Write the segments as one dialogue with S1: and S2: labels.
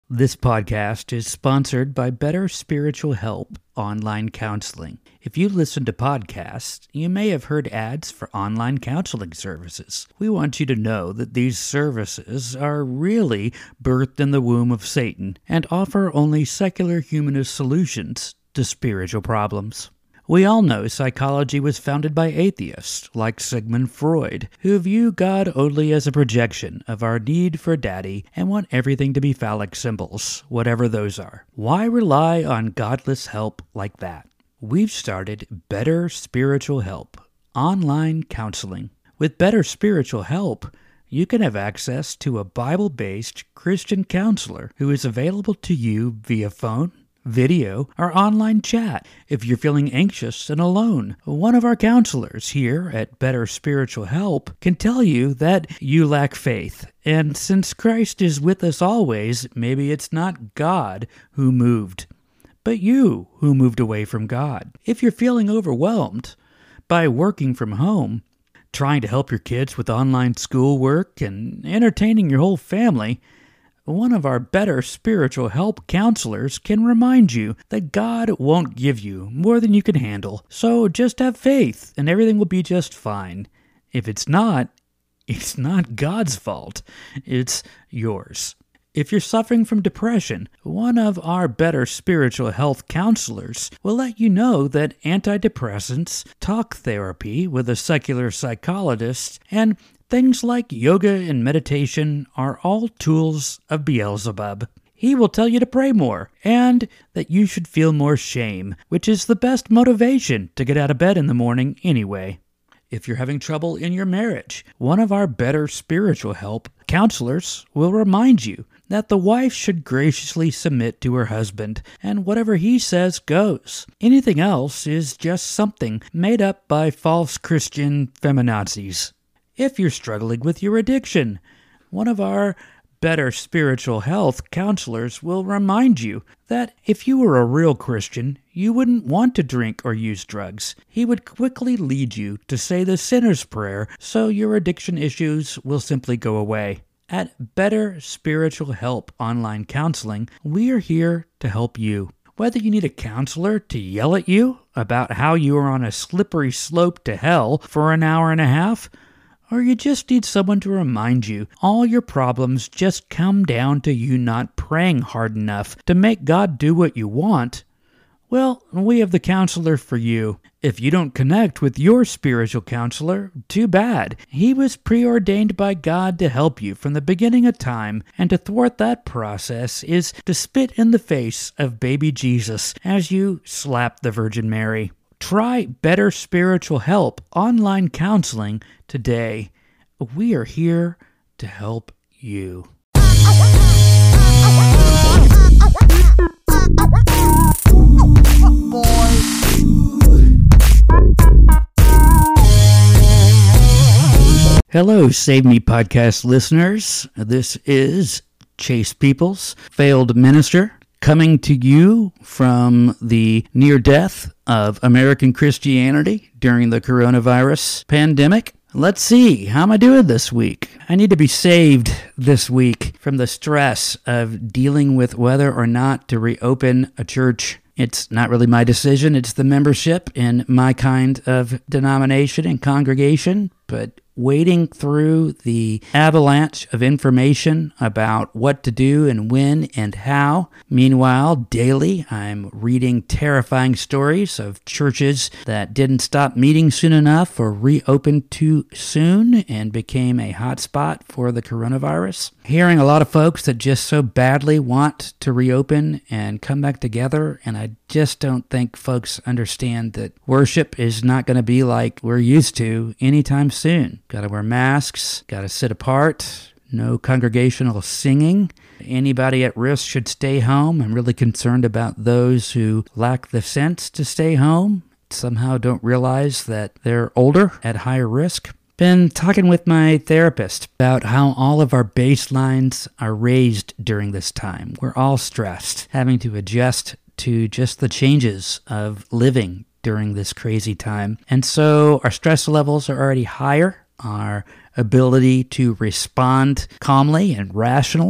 S1: This podcast is sponsored by Better Spiritual Help Online Counseling. If you listen to podcasts, you may have heard ads for online counseling services. We want you to know that these services are really birthed in the womb of Satan and offer only secular humanist solutions to spiritual problems. We all know psychology was founded by atheists like Sigmund Freud, who view God only as a projection of our need for daddy and want everything to be phallic symbols, whatever those are. Why rely on godless help like that? We've started Better Spiritual Help Online Counseling. With Better Spiritual Help, you can have access to a Bible-based Christian counselor who is available to you via phone, video, or online chat. If you're feeling anxious and alone, one of our counselors here at Better Spiritual Help can tell you that you lack faith. And since Christ is with us always, maybe it's not God who moved, but you who moved away from God. If you're feeling overwhelmed by working from home, trying to help your kids with online schoolwork and entertaining your whole family, one of our Better Spiritual Help counselors can remind you that God won't give you more than you can handle. So just have faith and everything will be just fine. If it's not God's fault. It's yours. If you're suffering from depression, one of our Better Spiritual Health counselors will let you know that antidepressants, talk therapy with a secular psychologist, and things like yoga and meditation are all tools of Beelzebub. He will tell you to pray more and that you should feel more shame, which is the best motivation to get out of bed in the morning anyway. If you're having trouble in your marriage, one of our Better Spiritual Help counselors will remind you that the wife should graciously submit to her husband, and whatever he says goes. Anything else is just something made up by false Christian feminazis. If you're struggling with your addiction, one of our Better Spiritual Health counselors will remind you that if you were a real Christian, you wouldn't want to drink or use drugs. He would quickly lead you to say the sinner's prayer so your addiction issues will simply go away. At Better Spiritual Help Online Counseling, we are here to help you. Whether you need a counselor to yell at you about how you are on a slippery slope to hell for an hour and a half, or you just need someone to remind you all your problems just come down to you not praying hard enough to make God do what you want, well, we have the counselor for you. If you don't connect with your spiritual counselor, too bad. He was preordained by God to help you from the beginning of time, and to thwart that process is to spit in the face of baby Jesus as you slap the Virgin Mary. Try Better Spiritual Help Online Counseling today. We are here to help you. Hello, Save Me Podcast listeners. This is Chase Peoples, failed minister, coming to you from the near death of American Christianity during the coronavirus pandemic. Let's see, how am I doing this week? I need to be saved this week from the stress of dealing with whether or not to reopen a church. It's not really my decision, it's the membership in my kind of denomination and congregation, but wading through the avalanche of information about what to do and when and how. Meanwhile, daily, I'm reading terrifying stories of churches that didn't stop meeting soon enough or reopened too soon and became a hotspot for the coronavirus. Hearing a lot of folks that just so badly want to reopen and come back together, and I just don't think folks understand that worship is not going to be like we're used to anytime soon. Got to wear masks, got to sit apart, no congregational singing. Anybody at risk should stay home. I'm really concerned about those who lack the sense to stay home, somehow don't realize that they're older, at higher risk. Been talking with my therapist about how all of our baselines are raised during this time. We're all stressed, having to adjust to just the changes of living during this crazy time. And so our stress levels are already higher. Our ability to respond calmly and rationally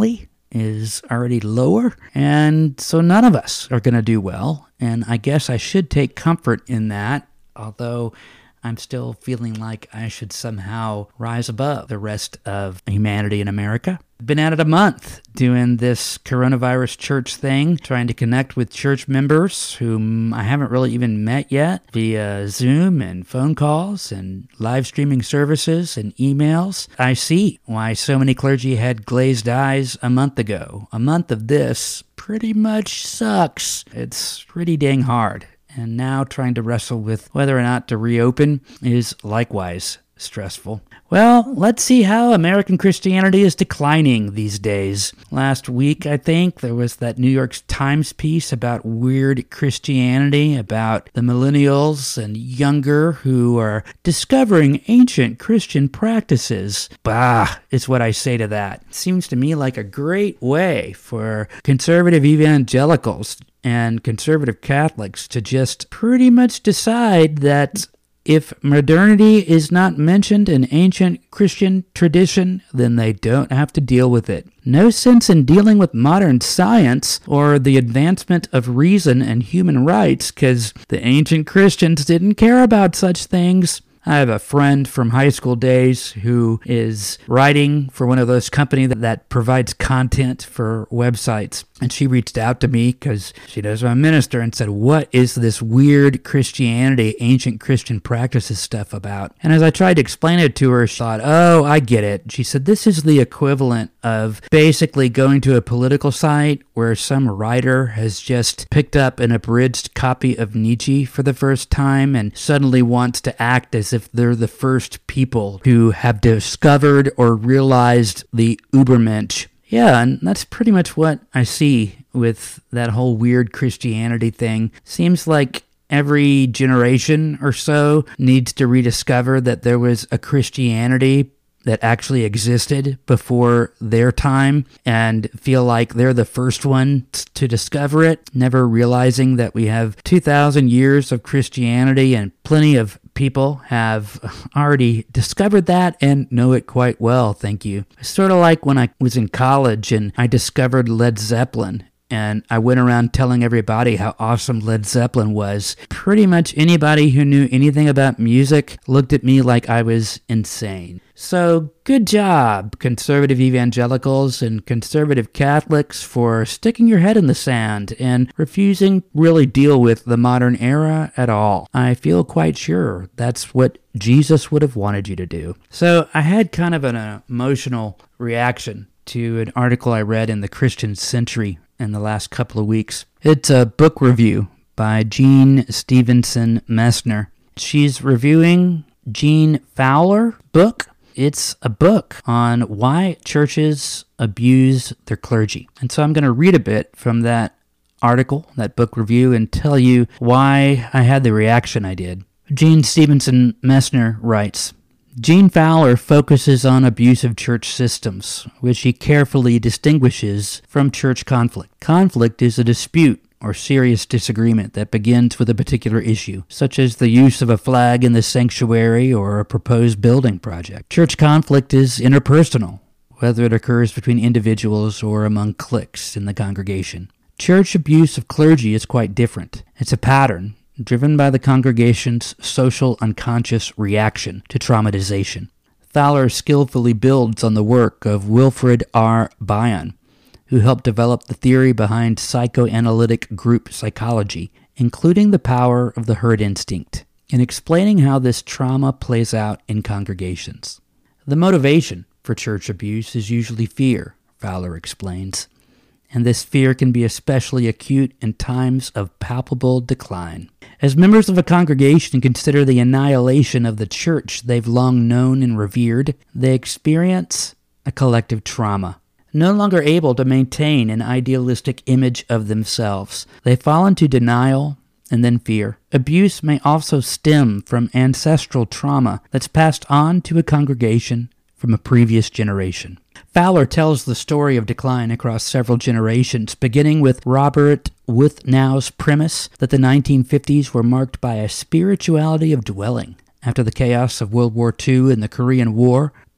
S1: is already lower, and so none of us are going to do well. And I guess I should take comfort in that, although I'm still feeling like I should somehow rise above the rest of humanity in America. I've been at it a month doing this coronavirus church thing, trying to connect with church members whom I haven't really even met yet via Zoom and phone calls and live streaming services and emails. I see why so many clergy had glazed eyes a month ago. A month of this pretty much sucks. It's pretty dang hard. And now trying to wrestle with whether or not to reopen is likewise stressful. Well, let's see how American Christianity is declining these days. Last week, I think, there was that New York Times piece about weird Christianity, about the millennials and younger who are discovering ancient Christian practices. Bah, is what I say to that. Seems to me like a great way for conservative evangelicals and conservative Catholics to just pretty much decide that if modernity is not mentioned in ancient Christian tradition, then they don't have to deal with it. No sense in dealing with modern science or the advancement of reason and human rights, because the ancient Christians didn't care about such things. I have a friend from high school days who is writing for one of those companies that provides content for websites. And she reached out to me because she knows I'm a minister and said, what is this weird Christianity, ancient Christian practices stuff about? And as I tried to explain it to her, she thought, oh, I get it. She said, this is the equivalent of basically going to a political site where some writer has just picked up an abridged copy of Nietzsche for the first time and suddenly wants to act as if they're the first people who have discovered or realized the Übermensch. Yeah, and that's pretty much what I see with that whole weird Christianity thing. Seems like every generation or so needs to rediscover that there was a Christianity that actually existed before their time and feel like they're the first ones to discover it, never realizing that we have 2,000 years of Christianity and plenty of people have already discovered that and know it quite well, thank you. It's sort of like when I was in college and I discovered Led Zeppelin. And I went around telling everybody how awesome Led Zeppelin was. Pretty much anybody who knew anything about music looked at me like I was insane. So good job, conservative evangelicals and conservative Catholics, for sticking your head in the sand and refusing to really deal with the modern era at all. I feel quite sure that's what Jesus would have wanted you to do. So I had kind of an emotional reaction to an article I read in the Christian Century in the last couple of weeks. It's a book review by Jean Stevenson Messner. She's reviewing Gene Fowler's book. It's a book on why churches abuse their clergy. And so I'm going to read a bit from that article, that book review, and tell you why I had the reaction I did. Jean Stevenson Messner writes, Gene Fowler focuses on abusive church systems, which he carefully distinguishes from church conflict. Conflict is a dispute or serious disagreement that begins with a particular issue, such as the use of a flag in the sanctuary or a proposed building project. Church conflict is interpersonal, whether it occurs between individuals or among cliques in the congregation. Church abuse of clergy is quite different. It's a pattern driven by the congregation's social unconscious reaction to traumatization. Fowler skillfully builds on the work of Wilfred R. Bion, who helped develop the theory behind psychoanalytic group psychology, including the power of the herd instinct, in explaining how this trauma plays out in congregations. The motivation for church abuse is usually fear, Fowler explains, and this fear can be especially acute in times of palpable decline. As members of a congregation consider the annihilation of the church they've long known and revered, they experience a collective trauma. No longer able to maintain an idealistic image of themselves, they fall into denial and then fear. Abuse may also stem from ancestral trauma that's passed on to a congregation from a previous generation. Fowler tells the story of decline across several generations, beginning with Robert Wuthnow's premise that the 1950s were marked by a spirituality of dwelling. After the chaos of World War II and the Korean War,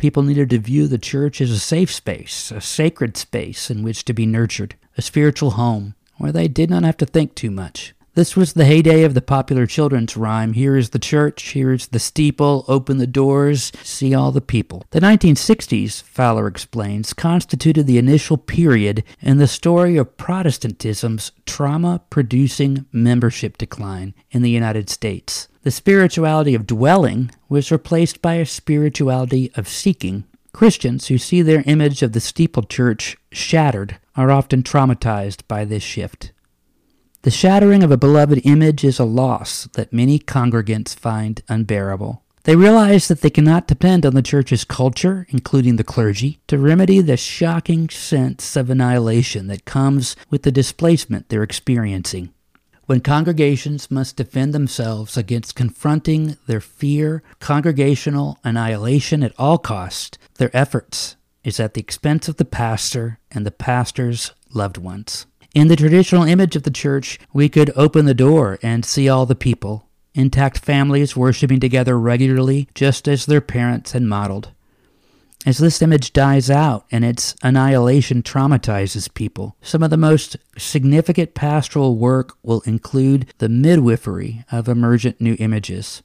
S1: People needed to view the church as a safe space, a sacred space in which to be nurtured, a spiritual home where they did not have to think too much. This was the heyday of the popular children's rhyme, "Here is the church, here is the steeple, open the doors, see all the people." The 1960s, Fowler explains, constituted the initial period in the story of Protestantism's trauma-producing membership decline in the United States. The spirituality of dwelling was replaced by a spirituality of seeking. Christians who see their image of the steeple church shattered are often traumatized by this shift. The shattering of a beloved image is a loss that many congregants find unbearable. They realize that they cannot depend on the church's culture, including the clergy, to remedy the shocking sense of annihilation that comes with the displacement they're experiencing. When congregations must defend themselves against confronting their fear, congregational annihilation at all costs, their efforts is at the expense of the pastor and the pastor's loved ones. In the traditional image of the church, we could open the door and see all the people, intact families worshiping together regularly, just as their parents had modeled. As this image dies out and its annihilation traumatizes people, some of the most significant pastoral work will include the midwifery of emergent new images.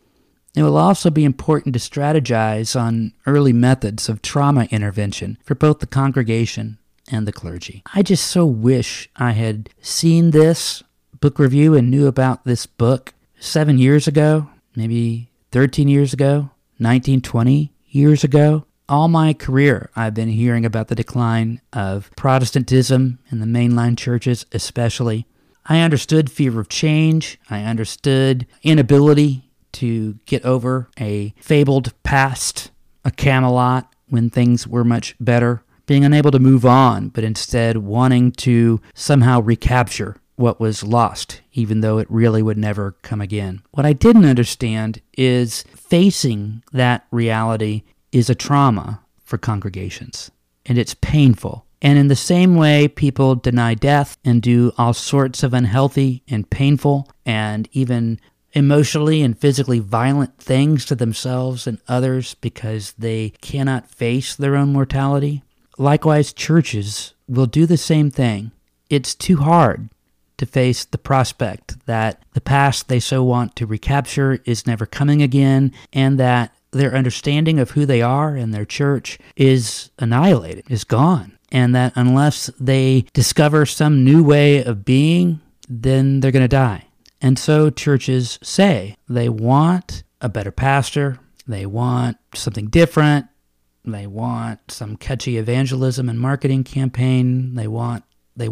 S1: It will also be important to strategize on early methods of trauma intervention for both the congregation and the clergy. I just so wish I had seen this book review and knew about this book 7 years ago, maybe 13 years ago, 19, 20 years ago. All my career, I've been hearing about the decline of Protestantism in the mainline churches especially. I understood fear of change. I understood inability to get over a fabled past, a Camelot when things were much better. Being unable to move on, but instead wanting to somehow recapture what was lost, even though it really would never come again. What I didn't understand is facing that reality is a trauma for congregations, and it's painful. And in the same way people deny death and do all sorts of unhealthy and painful and even emotionally and physically violent things to themselves and others because they cannot face their own mortality, likewise, churches will do the same thing. It's too hard to face the prospect that the past they so want to recapture is never coming again, and that their understanding of who they are and their church is annihilated, is gone, and that unless they discover some new way of being, then they're going to die. And so churches say they want a better pastor, they want something different, they want some catchy evangelism and marketing campaign. They want.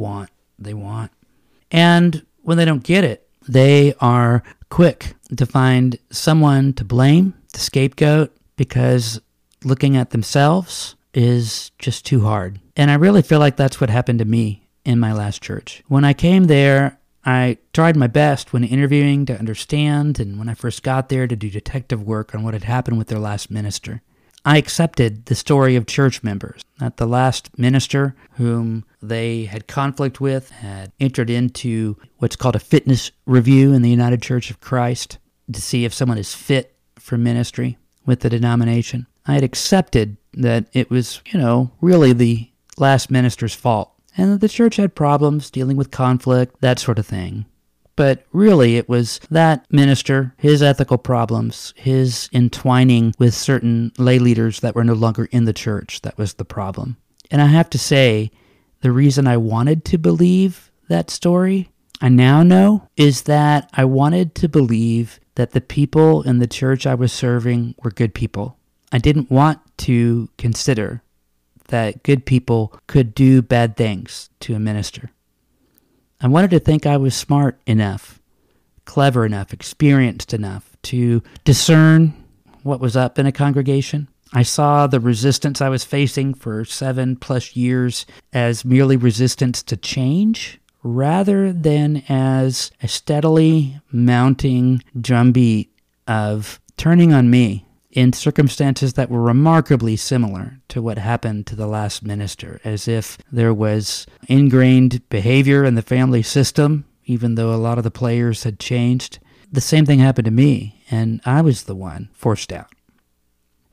S1: And when they don't get it, they are quick to find someone to blame, to scapegoat, because looking at themselves is just too hard. And I really feel like that's what happened to me in my last church. When I came there, I tried my best when interviewing to understand, and when I first got there to do detective work on what had happened with their last minister. I accepted the story of church members, that the last minister whom they had conflict with had entered into what's called a fitness review in the United Church of Christ to see if someone is fit for ministry with the denomination. I had accepted that it was, really the last minister's fault, and that the church had problems dealing with conflict, that sort of thing. But really, it was that minister, his ethical problems, his entwining with certain lay leaders that were no longer in the church, that was the problem. And I have to say, the reason I wanted to believe that story, I now know, is that I wanted to believe that the people in the church I was serving were good people. I didn't want to consider that good people could do bad things to a minister. I wanted to think I was smart enough, clever enough, experienced enough to discern what was up in a congregation. I saw the resistance I was facing for 7+ years as merely resistance to change, rather than as a steadily mounting drumbeat of turning on me in circumstances that were remarkably similar to what happened to the last minister, as if there was ingrained behavior in the family system, even though a lot of the players had changed. The same thing happened to me, and I was the one forced out.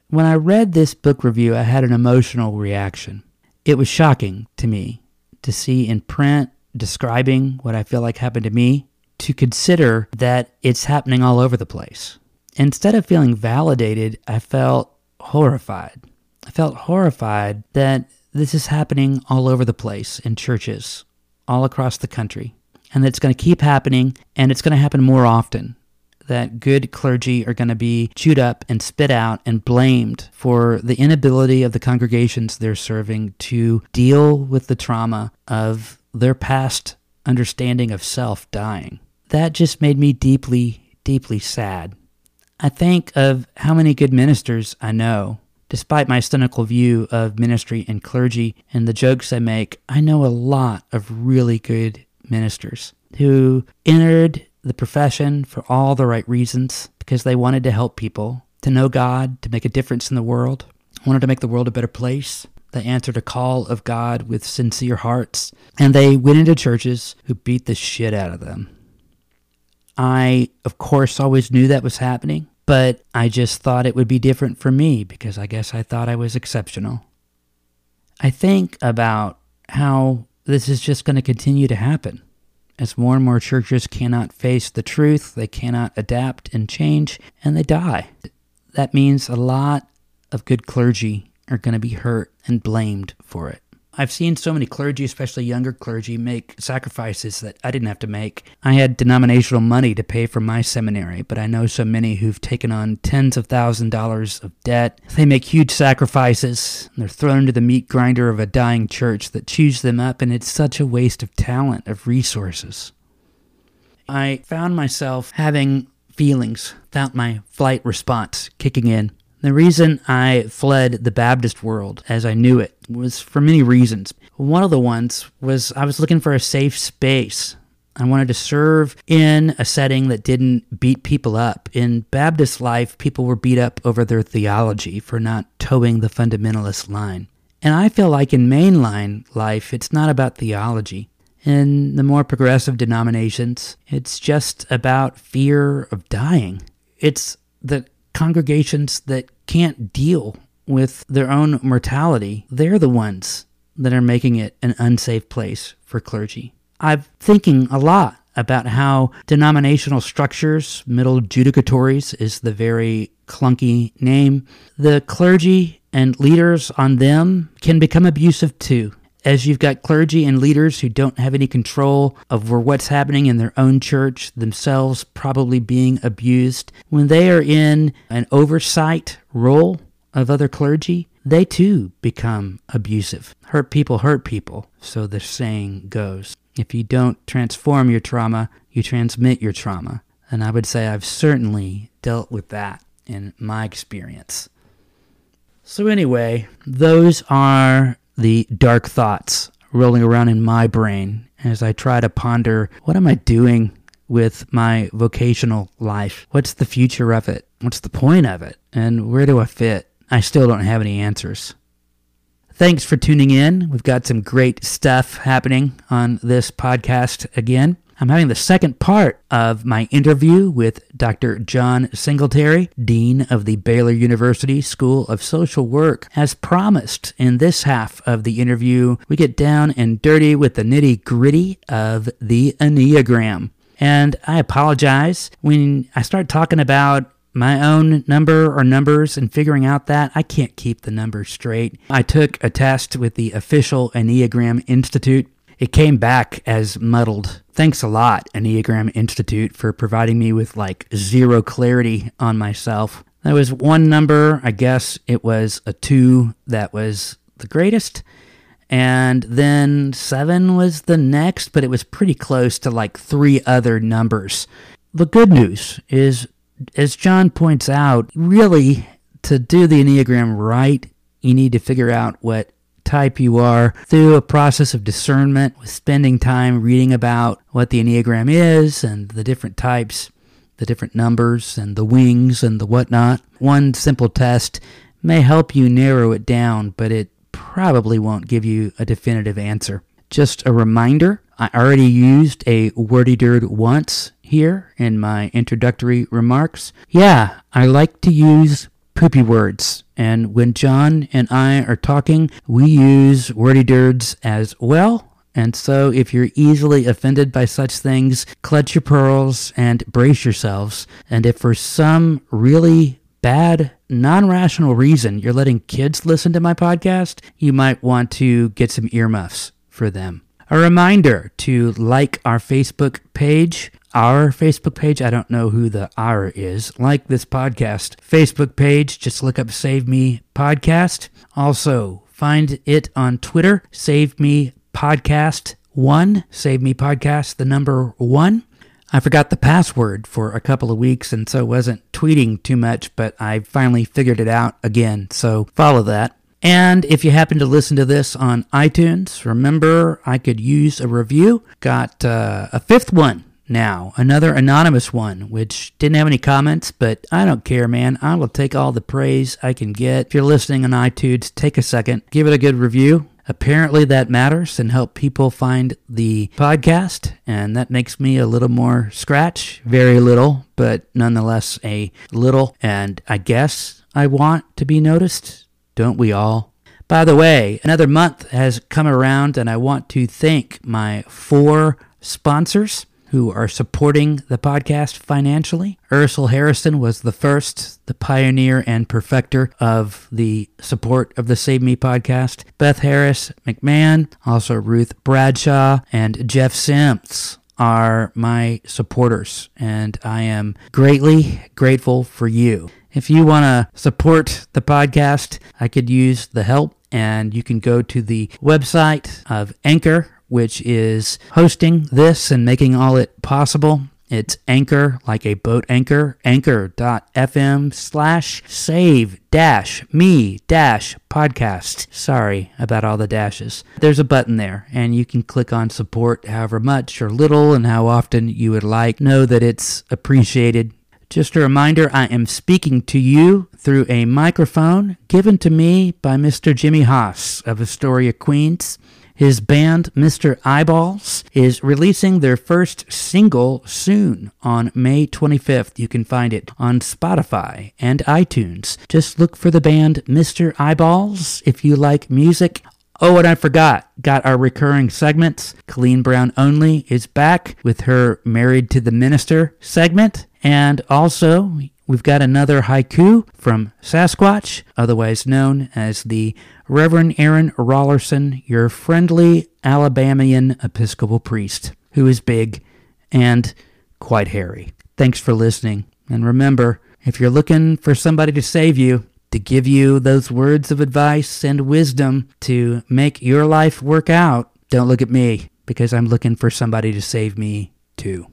S1: When I read this book review, I had an emotional reaction. It was shocking to me to see in print describing what I feel like happened to me, to consider that it's happening all over the place. Instead of feeling validated, I felt horrified. I felt horrified that this is happening all over the place in churches, all across the country, and that it's going to keep happening, and it's going to happen more often. That good clergy are going to be chewed up and spit out and blamed for the inability of the congregations they're serving to deal with the trauma of their past understanding of self dying. That just made me deeply, deeply sad. I think of how many good ministers I know. Despite my cynical view of ministry and clergy and the jokes I make, I know a lot of really good ministers who entered the profession for all the right reasons, because they wanted to help people, to know God, to make a difference in the world, wanted to make the world a better place. They answered a call of God with sincere hearts, and they went into churches who beat the shit out of them. I, of course, always knew that was happening, but I just thought it would be different for me because I guess I thought I was exceptional. I think about how this is just going to continue to happen. As more and more churches cannot face the truth, they cannot adapt and change, and they die. That means a lot of good clergy are going to be hurt and blamed for it. I've seen so many clergy, especially younger clergy, make sacrifices that I didn't have to make. I had denominational money to pay for my seminary, but I know so many who've taken on tens of thousands of dollars of debt. They make huge sacrifices, and they're thrown into the meat grinder of a dying church that chews them up, and it's such a waste of talent, of resources. I found myself having feelings without my flight response kicking in. The reason I fled the Baptist world as I knew it was for many reasons. One of the ones was I was looking for a safe space. I wanted to serve in a setting that didn't beat people up. In Baptist life, people were beat up over their theology for not towing the fundamentalist line. And I feel like in mainline life, it's not about theology. In the more progressive denominations, it's just about fear of dying. It's the congregations that can't deal with their own mortality, they're the ones that are making it an unsafe place for clergy. I'm thinking a lot about how denominational structures, middle judicatories is the very clunky name, the clergy and leaders on them can become abusive too. As you've got clergy and leaders who don't have any control over what's happening in their own church, themselves probably being abused, when they are in an oversight role of other clergy, they too become abusive. Hurt people, so the saying goes. If you don't transform your trauma, you transmit your trauma. And I would say I've certainly dealt with that in my experience. So anyway, those are the dark thoughts rolling around in my brain as I try to ponder, what am I doing with my vocational life? What's the future of it? What's the point of it? And where do I fit? I still don't have any answers. Thanks for tuning in. We've got some great stuff happening on this podcast again. I'm having the second part of my interview with Dr. John Singletary, Dean of the Baylor University School of Social Work. As promised, in this half of the interview, we get down and dirty with the nitty-gritty of the Enneagram. And I apologize when I start talking about my own number or numbers and figuring out that I can't keep the numbers straight. I took a test with the official Enneagram Institute. It came back as muddled. Thanks a lot, Enneagram Institute, for providing me with zero clarity on myself. There was one number, I guess it was a 2 that was the greatest, and then 7 was the next, but it was pretty close to 3 other numbers. The good news is, as John points out, really, to do the Enneagram right, you need to figure out what type you are through a process of discernment, with spending time reading about what the Enneagram is and the different types, the different numbers and the wings and the whatnot. One simple test may help you narrow it down, but it probably won't give you a definitive answer. Just a reminder, I already used a wordy-dirt once here in my introductory remarks. Yeah, I like to use poopy words. And when John and I are talking, we use wordy-dirds as well. And so if you're easily offended by such things, clutch your pearls and brace yourselves. And if for some really bad, non-rational reason you're letting kids listen to my podcast, you might want to get some earmuffs for them. A reminder to like our Facebook page. Our Facebook page, I don't know who the "our" is. Like this podcast Facebook page, just look up Save Me Podcast. Also, find it on Twitter, Save Me Podcast 1. Save Me Podcast, the number 1. I forgot the password for a couple of weeks and so wasn't tweeting too much, but I finally figured it out again, so follow that. And if you happen to listen to this on iTunes, remember I could use a review. Got a 5th one now, another anonymous one, which didn't have any comments, but I don't care, man. I will take all the praise I can get. If you're listening on iTunes, take a second, give it a good review. Apparently that matters and help people find the podcast, and that makes me a little more scratch. Very little, but nonetheless a little, and I guess I want to be noticed. Don't we all? By the way, another month has come around, and I want to thank my 4 sponsors who are supporting the podcast financially. Ursel Harrison was the first, the pioneer and perfecter of the support of the Save Me podcast. Beth Harris McMahon, also Ruth Bradshaw, and Jeff Sims are my supporters, and I am greatly grateful for you. If you want to support the podcast, I could use the help, and you can go to the website of Anchor, which is hosting this and making all it possible. It's Anchor, like a boat anchor, anchor.fm/save-me-podcast. Sorry about all the dashes. There's a button there, and you can click on support however much or little and how often you would like. Know that it's appreciated. Just a reminder, I am speaking to you through a microphone given to me by Mr. Jimmy Haas of Astoria, Queens. His band, Mr. Eyeballs, is releasing their first single soon on May 25th. You can find it on Spotify and iTunes. Just look for the band Mr. Eyeballs if you like music. Oh, and I forgot, got our recurring segments. Colleen Brown Only is back with her Married to the Minister segment. And also, we've got another haiku from Sasquatch, otherwise known as the Reverend Aaron Rollerson, your friendly Alabamian Episcopal priest, who is big and quite hairy. Thanks for listening. And remember, if you're looking for somebody to save you, to give you those words of advice and wisdom to make your life work out, don't look at me, because I'm looking for somebody to save me too.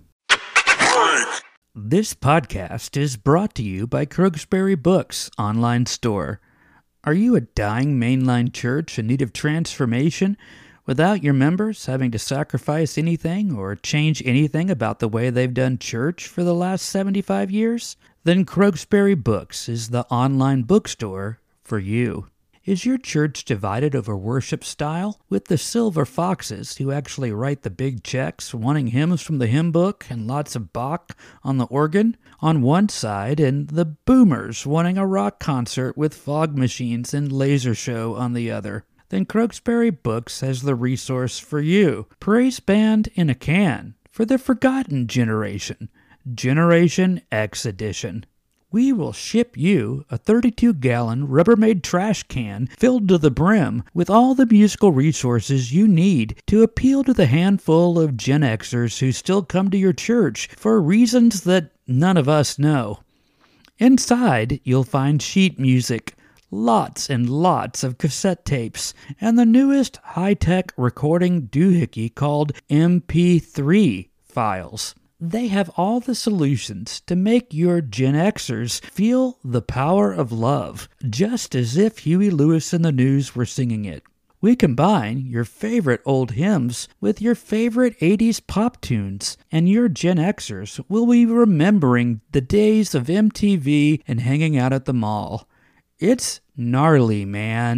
S1: This podcast is brought to you by Crooksbury Books online store. Are you a dying mainline church in need of transformation without your members having to sacrifice anything or change anything about the way they've done church for the last 75 years? Then Crooksbury Books is the online bookstore for you. Is your church divided over worship style, with the silver foxes who actually write the big checks wanting hymns from the hymn book and lots of Bach on the organ on one side, and the boomers wanting a rock concert with fog machines and laser show on the other? Then Crooksbury Books has the resource for you. Praise Band in a Can for the forgotten generation. Generation X Edition. We will ship you a 32-gallon Rubbermaid trash can filled to the brim with all the musical resources you need to appeal to the handful of Gen Xers who still come to your church for reasons that none of us know. Inside, you'll find sheet music, lots and lots of cassette tapes, and the newest high-tech recording doohickey called MP3 files. They have all the solutions to make your Gen Xers feel the power of love, just as if Huey Lewis and the News were singing it. We combine your favorite old hymns with your favorite 80s pop tunes, and your Gen Xers will be remembering the days of MTV and hanging out at the mall. It's gnarly, man.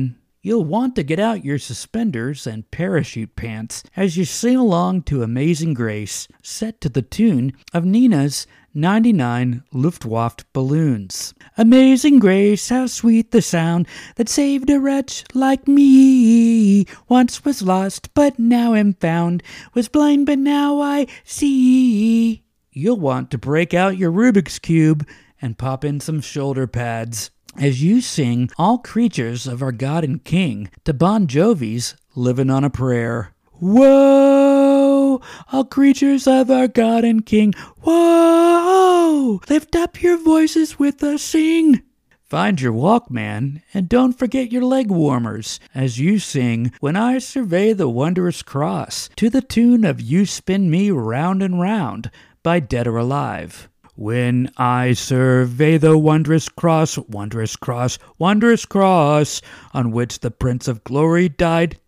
S1: You'll want to get out your suspenders and parachute pants as you sing along to Amazing Grace, set to the tune of Nina's 99 Luftwaffe balloons. Amazing grace, how sweet the sound that saved a wretch like me. Once was lost, but now am found. Was blind, but now I see. You'll want to break out your Rubik's Cube and pop in some shoulder pads as you sing All Creatures of Our God and King to Bon Jovi's Livin' on a Prayer. Whoa, all creatures of our God and King. Whoa, lift up your voices with us, sing. Find your Walkman and don't forget your leg warmers as you sing When I Survey the Wondrous Cross to the tune of You Spin Me Round and Round by Dead or Alive. When I survey the wondrous cross, wondrous cross, wondrous cross, on which the Prince of Glory died.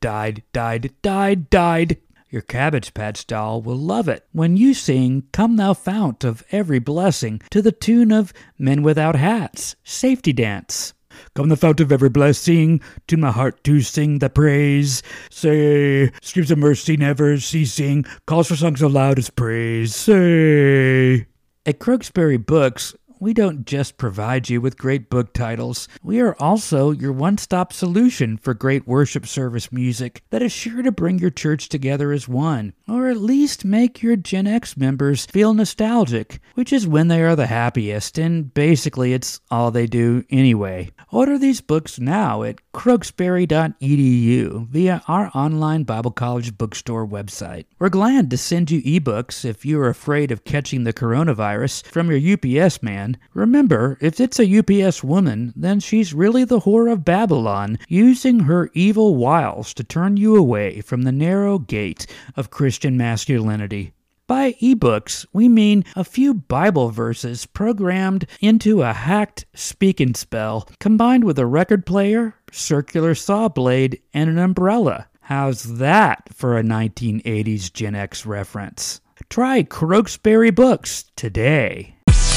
S1: Your Cabbage Patch doll will love it when you sing Come Thou Fount of Every Blessing to the tune of Men Without Hats, Safety Dance. Come the fount of every blessing, to my heart to sing the praise. Say, streams of mercy never ceasing, calls for songs of loudest praise. Say. At Crokesbury Books, we don't just provide you with great book titles. We are also your one-stop solution for great worship service music that is sure to bring your church together as one, or at least make your Gen X members feel nostalgic, which is when they are the happiest, and basically it's all they do anyway. Order these books now at crokesbury.edu via our online Bible College bookstore website. We're glad to send you ebooks if you are afraid of catching the coronavirus from your UPS man. Remember, if it's a UPS woman, then she's really the whore of Babylon, using her evil wiles to turn you away from the narrow gate of Christian masculinity. By ebooks, we mean a few Bible verses programmed into a hacked speak-and spell, combined with a record player, circular saw blade, and an umbrella. How's that for a 1980s Gen X reference? Try Crokesbury Books today.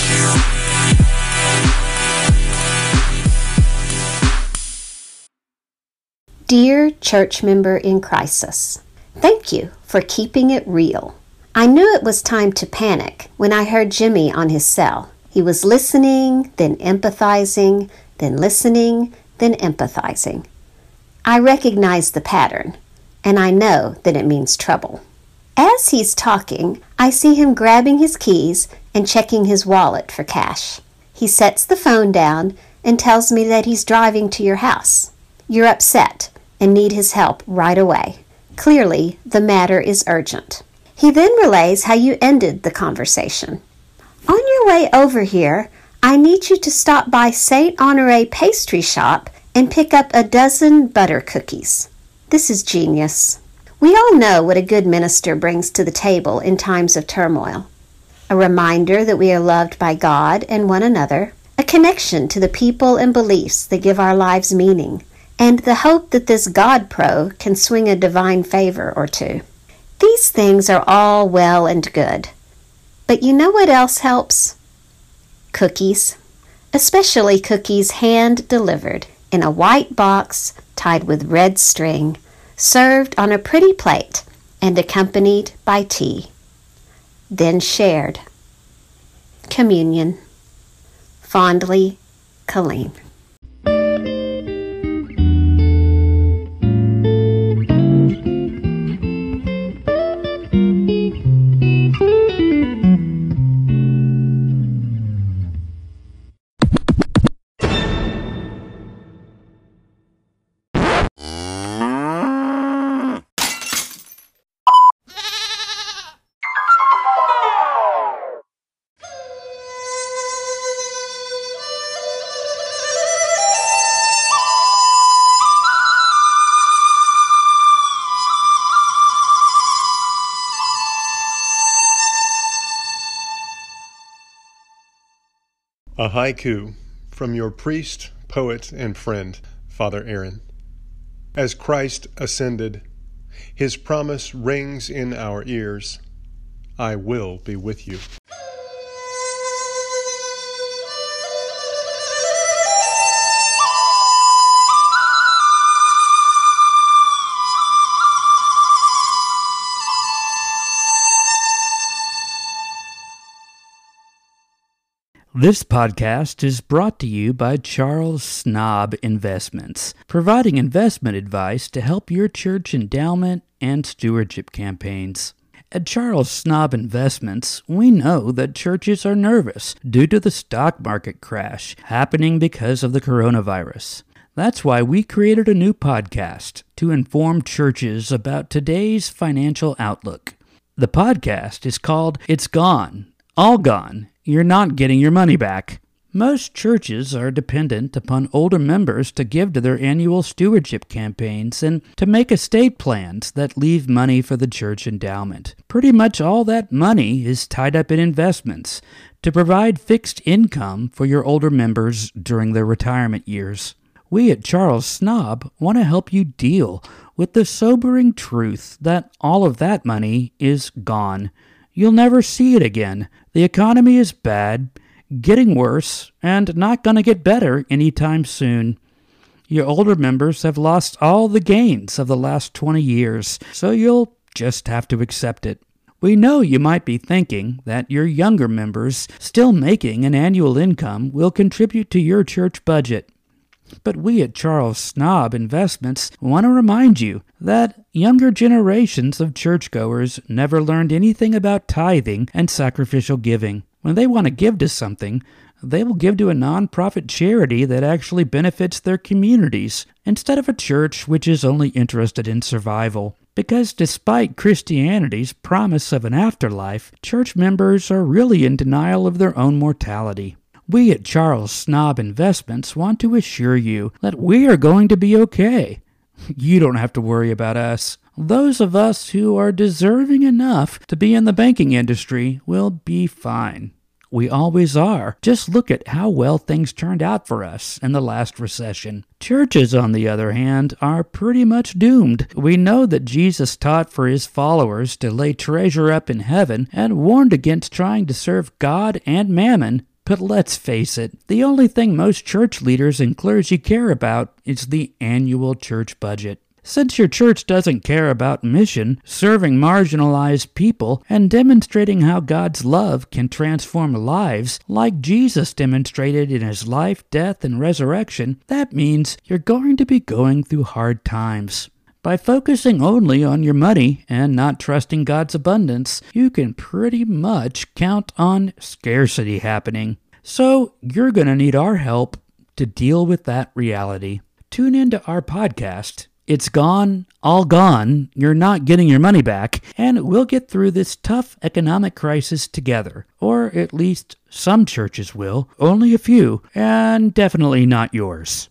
S2: Dear church member in crisis, thank you for keeping it real. I knew it was time to panic when I heard Jimmy on his cell. He was listening, then empathizing, then listening, then empathizing. I recognize the pattern, and I know that it means trouble. As he's talking, I see him grabbing his keys and checking his wallet for cash. He sets the phone down and tells me that he's driving to your house. You're upset and need his help right away. Clearly, the matter is urgent. He then relays how you ended the conversation. On your way over here, I need you to stop by St. Honoré Pastry Shop and pick up a dozen butter cookies. This is genius. We all know what a good minister brings to the table in times of turmoil. A reminder that we are loved by God and one another, a connection to the people and beliefs that give our lives meaning, and the hope that this God pro can swing a divine favor or two. These things are all well and good. But you know what else helps? Cookies. Especially cookies hand-delivered in a white box tied with red string, served on a pretty plate and accompanied by tea. Then shared. Communion. Fondly, Colleen.
S3: A haiku from your priest, poet, and friend, Father Aaron. As Christ ascended, his promise rings in our ears, I will be with you.
S1: This podcast is brought to you by Charles Snob Investments, providing investment advice to help your church endowment and stewardship campaigns. At Charles Snob Investments, we know that churches are nervous due to the stock market crash happening because of the coronavirus. That's why we created a new podcast to inform churches about today's financial outlook. The podcast is called It's Gone, All Gone. You're not getting your money back. Most churches are dependent upon older members to give to their annual stewardship campaigns and to make estate plans that leave money for the church endowment. Pretty much all that money is tied up in investments to provide fixed income for your older members during their retirement years. We at Charles Snob want to help you deal with the sobering truth that all of that money is gone. You'll never see it again. The economy is bad, getting worse, and not going to get better anytime soon. Your older members have lost all the gains of the last 20 years, so you'll just have to accept it. We know you might be thinking that your younger members still making an annual income will contribute to your church budget. But we at Charles Snob Investments want to remind you that younger generations of churchgoers never learned anything about tithing and sacrificial giving. When they want to give to something, they will give to a nonprofit charity that actually benefits their communities, instead of a church which is only interested in survival. Because despite Christianity's promise of an afterlife, church members are really in denial of their own mortality. We at Charles Snob Investments want to assure you that we are going to be okay. You don't have to worry about us. Those of us who are deserving enough to be in the banking industry will be fine. We always are. Just look at how well things turned out for us in the last recession. Churches, on the other hand, are pretty much doomed. We know that Jesus taught for his followers to lay treasure up in heaven and warned against trying to serve God and mammon. But let's face it, the only thing most church leaders and clergy care about is the annual church budget. Since your church doesn't care about mission, serving marginalized people, and demonstrating how God's love can transform lives like Jesus demonstrated in his life, death, and resurrection, that means you're going to be going through hard times. By focusing only on your money and not trusting God's abundance, you can pretty much count on scarcity happening. So you're going to need our help to deal with that reality. Tune into our podcast, It's Gone, All Gone, You're Not Getting Your Money Back, and we'll get through this tough economic crisis together. Or at least some churches will, only a few, and definitely not yours.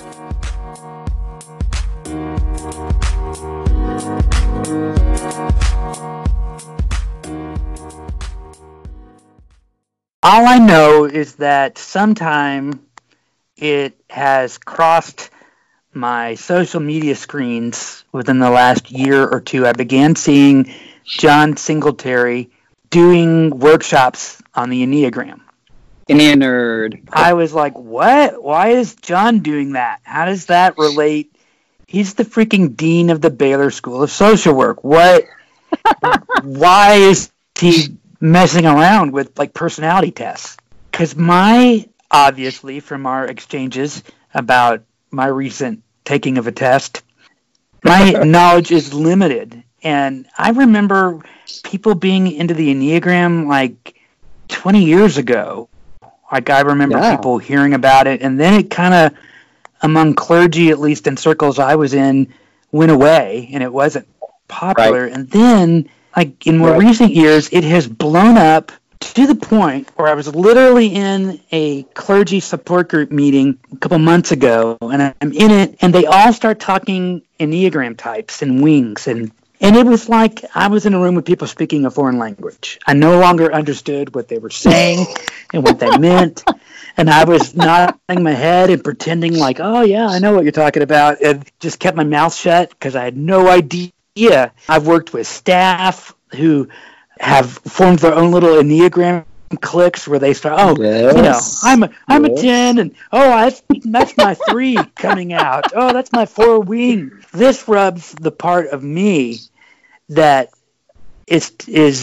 S1: All I know is that sometime it has crossed my social media screens within the last year or two. I began seeing John Singletary doing workshops on the Enneagram.
S4: Nerd.
S1: I was like, what? Why is John doing that? How does that relate? He's the freaking dean of the Baylor School of Social Work. What? Why is he messing around with like personality tests? Because obviously from our exchanges about my recent taking of a test, my knowledge is limited. And I remember people being into the Enneagram like 20 years ago. Like I remember people hearing about it, and then it kind of, among clergy, at least in circles I was in, went away, and it wasn't popular. Right. And then, like in more recent years, it has blown up to the point where I was literally in a clergy support group meeting a couple months ago, and I'm in it, and they all start talking Enneagram types and wings, and it was like I was in a room with people speaking a foreign language. I no longer understood what they were saying and what they meant, and I was nodding my head and pretending like, oh yeah, I know what you're talking about, and just kept my mouth shut because I had no idea. I've worked with staff who have formed their own little Enneagram cliques where they start, I'm a 10, and that's my 3 coming out. Oh, that's my 4 wing. This rubs the part of me that is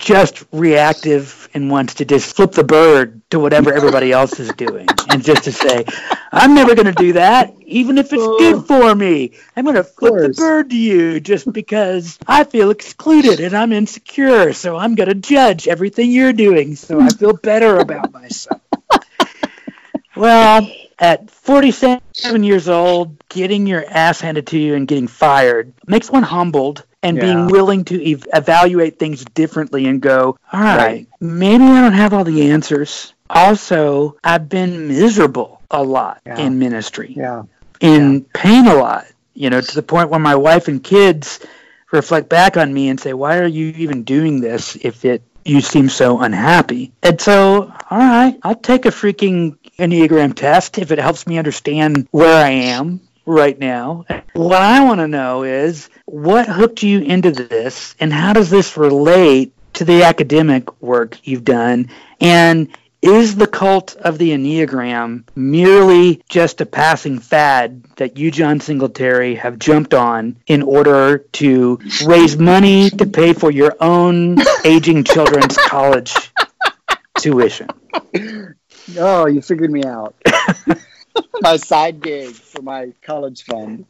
S1: just reactive and wants to just flip the bird to whatever everybody else is doing. And just to say, I'm never going to do that, even if it's good for me. I'm going to flip the bird to you just because I feel excluded and I'm insecure. So I'm going to judge everything you're doing so I feel better about myself. Well, at 47 years old, getting your ass handed to you and getting fired makes one humbled, and being willing to evaluate things differently and go, all right, maybe I don't have all the answers. Also, I've been miserable a lot in ministry, in pain a lot, to the point where my wife and kids reflect back on me and say, why are you even doing this if you seem so unhappy? And so, all right, I'll take a freaking Enneagram test if it helps me understand where I am right now. What I want to know is, what hooked you into this, and how does this relate to the academic work you've done? And is the cult of the Enneagram merely just a passing fad that you, John Singletary, have jumped on in order to raise money to pay for your own aging children's college tuition?
S5: Oh, you figured me out. My side gig for my college fund.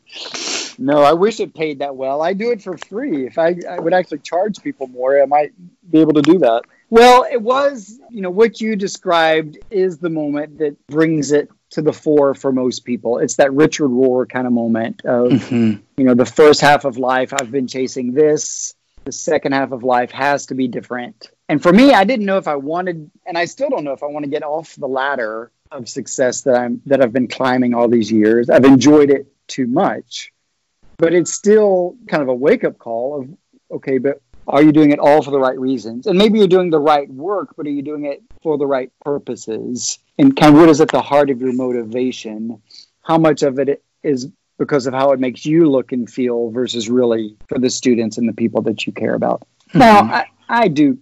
S5: No, I wish it paid that well. I do it for free. If I would actually charge people more, I might be able to do that. Well, it was, what you described is the moment that brings it to the fore for most people. It's that Richard Rohr kind of moment of, the first half of life, I've been chasing this. The second half of life has to be different. And for me, I didn't know if I wanted, and I still don't know if I want to get off the ladder of success that I've been climbing all these years. I've enjoyed it too much, but it's still kind of a wake-up call of, okay, but are you doing it all for the right reasons? And maybe you're doing the right work, but are you doing it for the right purposes? And kind of what is at the heart of your motivation? How much of it is because of how it makes you look and feel versus really for the students and the people that you care about? Now, I do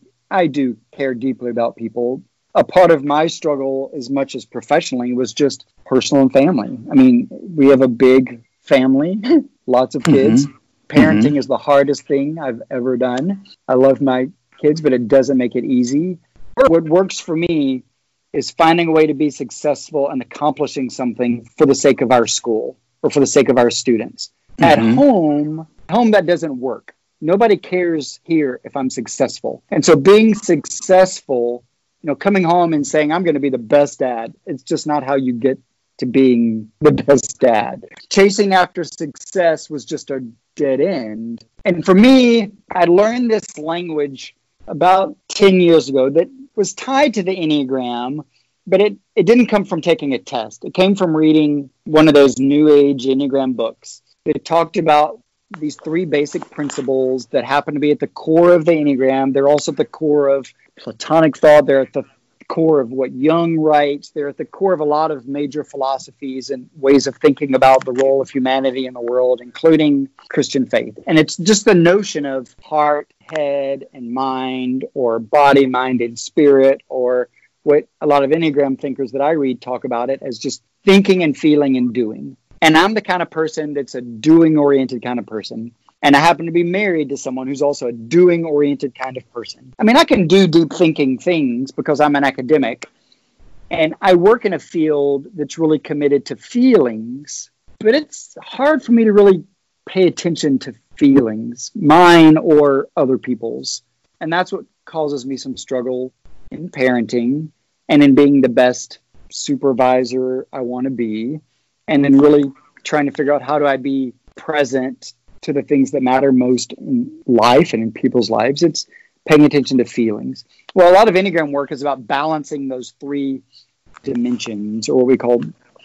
S5: care deeply about people. A part of my struggle, as much as professionally, was just personal and family. I mean, we have a big family, lots of kids. Parenting is the hardest thing I've ever done. I love my kids, but it doesn't make it easy. What works for me is finding a way to be successful and accomplishing something for the sake of our school or for the sake of our students. At home, that doesn't work. Nobody cares here if I'm successful. And so being successful, coming home and saying, I'm going to be the best dad, it's just not how you get to being the best dad. Chasing after success was just a dead end. And for me, I learned this language about 10 years ago that was tied to the Enneagram, but it didn't come from taking a test. It came from reading one of those New Age Enneagram books that talked about these three basic principles that happen to be at the core of the Enneagram. They're also at the core of Platonic thought. They're at the core of what Jung writes. They're at the core of a lot of major philosophies and ways of thinking about the role of humanity in the world, including Christian faith. And it's just the notion of heart, head, and mind, or body, mind, and spirit, or what a lot of Enneagram thinkers that I read talk about it as just thinking and feeling and doing. And I'm the kind of person that's a doing-oriented kind of person. And I happen to be married to someone who's also a doing-oriented kind of person. I mean, I can do deep thinking things because I'm an academic. And I work in a field that's really committed to feelings. But it's hard for me to really pay attention to feelings, mine or other people's. And that's what causes me some struggle in parenting and in being the best supervisor I want to be. And then really trying to figure out, how do I be present to the things that matter most in life and in people's lives? It's paying attention to feelings. Well, a lot of Enneagram work is about balancing those three dimensions, or what we call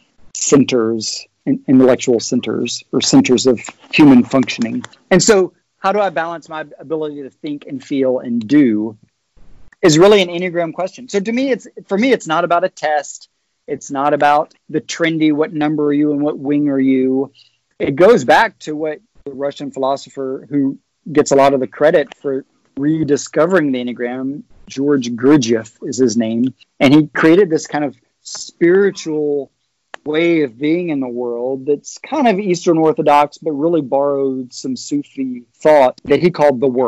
S5: centers, intellectual centers, or centers of human functioning. And so how do I balance my ability to think and feel and do is really an Enneagram question. So for me, it's not about a test. It's not about the trendy, what number are you and what wing are you. It goes back to what the Russian philosopher who gets a lot of the credit for rediscovering the Enneagram, George Gurdjieff is his name. And he created this kind of spiritual way of being in the world that's kind of Eastern Orthodox, but really borrowed some Sufi thought that he called the work.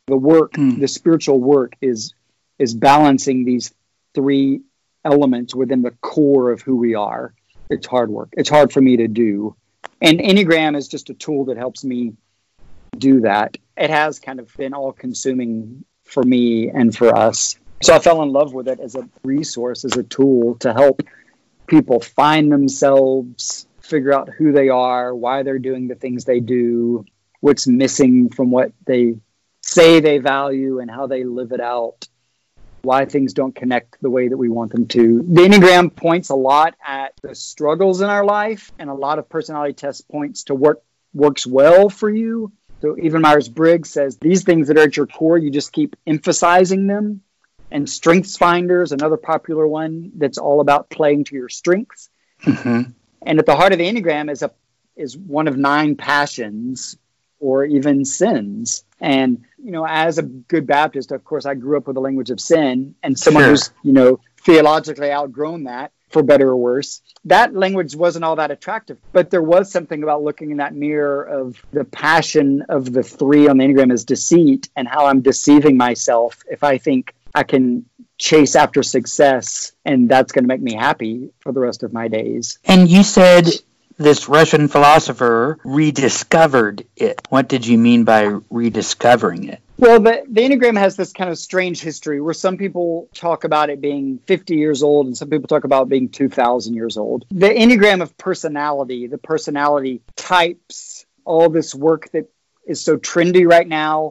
S5: The work, the spiritual work is balancing these three elements within the core of who we are. It's hard work. It's hard for me to do. And Enneagram is just a tool that helps me do that. It has kind of been all-consuming for me and for us. So I fell in love with it as a resource, as a tool to help people find themselves, figure out who they are, why they're doing the things they do, what's missing from what they say they value and how they live it out, why things don't connect the way that we want them to. The Enneagram points a lot at the struggles in our life, and a lot of personality tests points to what works well for you. So even Myers-Briggs says these things that are at your core, you just keep emphasizing them. And Strengths Finders, another popular one that's all about playing to your strengths. Mm-hmm. And at the heart of the Enneagram is one of 9 passions or even sins. And, as a good Baptist, of course, I grew up with the language of sin, and someone who's, theologically outgrown that, for better or worse. That language wasn't all that attractive, but there was something about looking in that mirror of the passion of the 3 on the Enneagram is deceit, and how I'm deceiving myself if I think I can chase after success and that's going to make me happy for the rest of my days.
S1: And you said this Russian philosopher rediscovered it. What did you mean by rediscovering it?
S5: Well, the Enneagram has this kind of strange history where some people talk about it being 50 years old and some people talk about it being 2,000 years old. The Enneagram of personality, the personality types, all this work that is so trendy right now,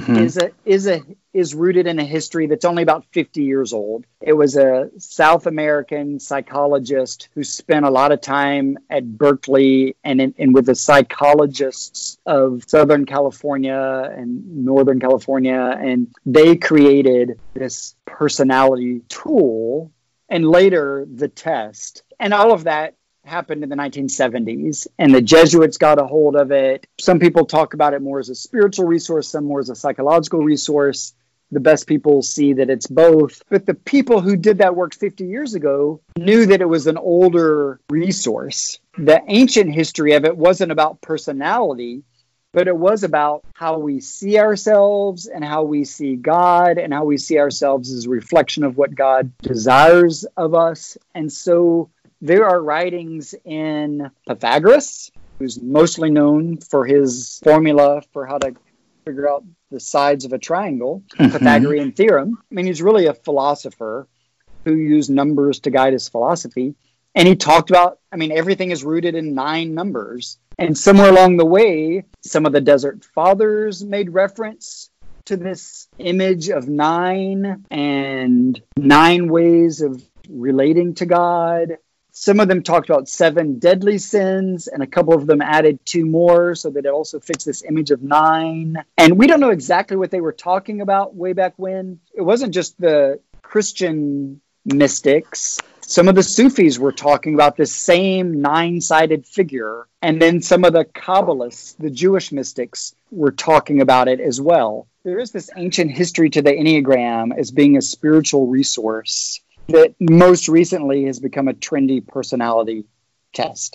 S5: is rooted in a history that's only about 50 years old. It was a South American psychologist who spent a lot of time at Berkeley and with the psychologists of Southern California and Northern California, and they created this personality tool and later the test. And all of that happened in the 1970s, and the Jesuits got a hold of it. Some people talk about it more as a spiritual resource, some more as a psychological resource. The best people see that it's both. But the people who did that work 50 years ago knew that it was an older resource. The ancient history of it wasn't about personality, but it was about how we see ourselves and how we see God and how we see ourselves as a reflection of what God desires of us. And so there are writings in Pythagoras, who's mostly known for his formula for how to figure out the sides of a triangle, Pythagorean theorem. I mean, he's really a philosopher who used numbers to guide his philosophy. And he talked about, everything is rooted in 9 numbers. And somewhere along the way, some of the Desert Fathers made reference to this image of 9 and 9 ways of relating to God. Some of them talked about 7 deadly sins, and a couple of them added 2 more so that it also fits this image of 9. And we don't know exactly what they were talking about way back when. It wasn't just the Christian mystics. Some of the Sufis were talking about this same 9-sided figure. And then some of the Kabbalists, the Jewish mystics, were talking about it as well. There is this ancient history to the Enneagram as being a spiritual resource that most recently has become a trendy personality test.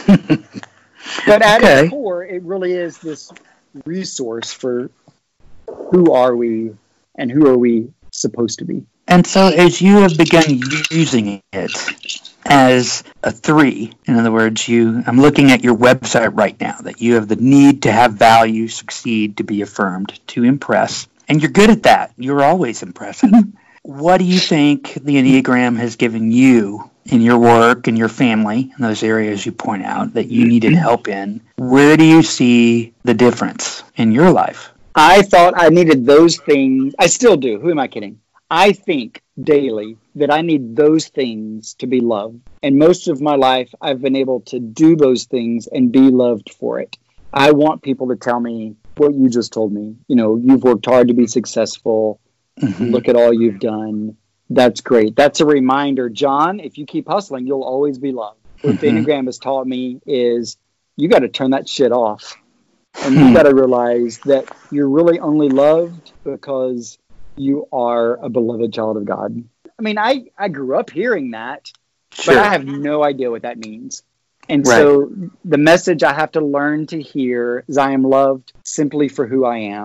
S5: But at its core, it really is this resource for who are we and who are we supposed to be.
S1: And so as you have begun using it as a 3, in other words, I'm looking at your website right now, that you have the need to have value, succeed, to be affirmed, to impress. And you're good at that. You're always impressive. What do you think the Enneagram has given you in your work and your family, in those areas you point out that you needed help in? Where do you see the difference in your life?
S5: I thought I needed those things. I still do. Who am I kidding? I think daily that I need those things to be loved. And most of my life, I've been able to do those things and be loved for it. I want people to tell me what you just told me. You've worked hard to be successful. Look at all you've done. That's great. That's a reminder, John, if you keep hustling, you'll always be loved. What the Enneagram has taught me is you got to turn that shit off. And you got to realize that you're really only loved because you are a beloved child of God. I grew up hearing that, but I have no idea what that means. And so the message I have to learn to hear is I am loved simply for who I am.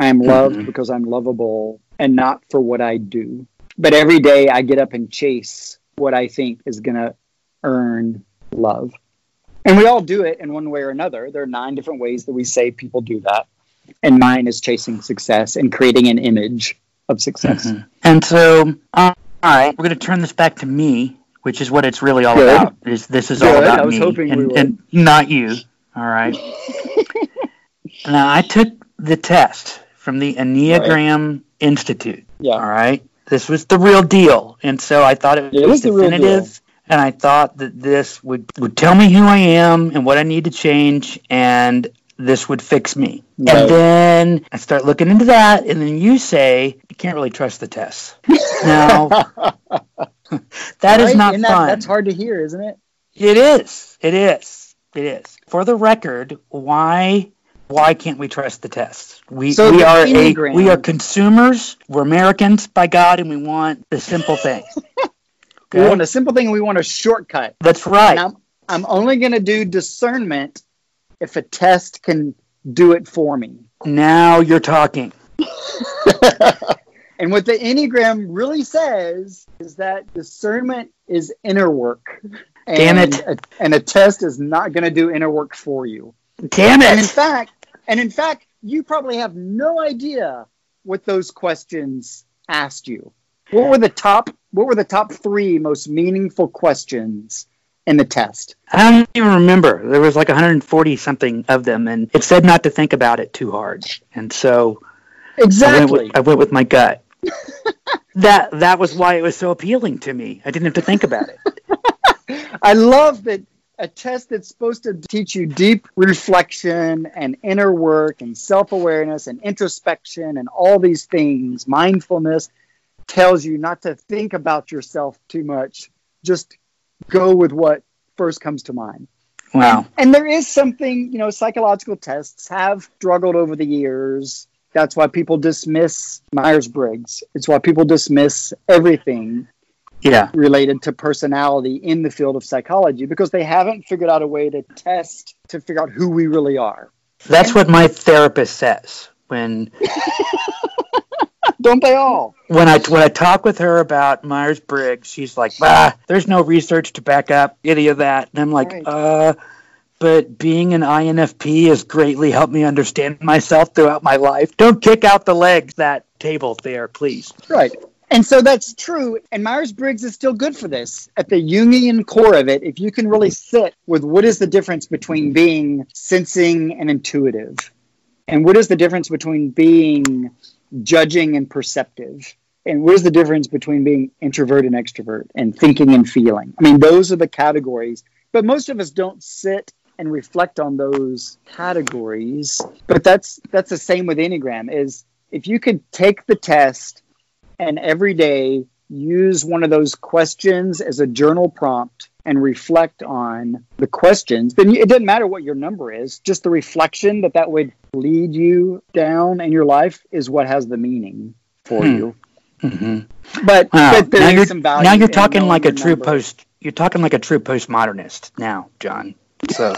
S5: I am loved because I'm lovable and not for what I do. But every day I get up and chase what I think is going to earn love. And we all do it in one way or another. There are 9 different ways that we say people do that. And mine is chasing success and creating an image of success.
S1: And so, all right, we're going to turn this back to me, which is what it's really all about. This is all about me and not you. All right. Now, I took the test from the Enneagram Institute.
S5: Yeah.
S1: All right. This was the real deal. And so I thought it was definitive. And I thought that this would tell me who I am and what I need to change, and this would fix me. Right. And then I start looking into that, and then you say, you can't really trust the tests. Now, that is not fun.
S5: That's hard to hear, isn't it?
S1: It is. It is. It is. For the record, why can't we trust the tests? We are consumers. We're Americans, by God, and we want the simple thing.
S5: Okay? We want a simple thing, and we want a shortcut.
S1: That's right.
S5: And I'm only going to do discernment if a test can do it for me.
S1: Now you're talking.
S5: And what the Enneagram really says is that discernment is inner work.
S1: Damn it.
S5: And a test is not going to do inner work for you.
S1: Damn it.
S5: And in fact, you probably have no idea what those questions asked you. What were the top 3 most meaningful questions in the test?
S1: I don't even remember. There was like 140 something of them, and it said not to think about it too hard. And so
S5: exactly,
S1: I went with my gut. That was why it was so appealing to me. I didn't have to think about it.
S5: I love that a test that's supposed to teach you deep reflection and inner work and self-awareness and introspection and all these things, mindfulness, tells you not to think about yourself too much. Just go with what first comes to mind.
S1: Wow.
S5: And there is something, psychological tests have struggled over the years. That's why people dismiss Myers-Briggs. It's why people dismiss everything related to personality in the field of psychology, because they haven't figured out a way to test to figure out who we really are.
S1: That's what my therapist says when...
S5: Don't they all?
S1: When I talk with her about Myers-Briggs, she's like, there's no research to back up any of that. And I'm like, right. But being an INFP has greatly helped me understand myself throughout my life. Don't kick out the legs, that table there, please.
S5: Right. And so that's true. And Myers-Briggs is still good for this. At the Jungian core of it, if you can really sit with what is the difference between being sensing and intuitive, and what is the difference between being judging and perceptive, and what is the difference between being introvert and extrovert, and thinking and feeling. I mean, those are the categories, but most of us don't sit and reflect on those categories. But that's the same with Enneagram, is if you could take the test and every day use one of those questions as a journal prompt and reflect on the questions, then it doesn't matter what your number is. Just the reflection that would lead you down in your life is what has the meaning for you. Mm-hmm. But there is some value.
S1: Now you're talking like a true post. You're talking like a true postmodernist now, John. So,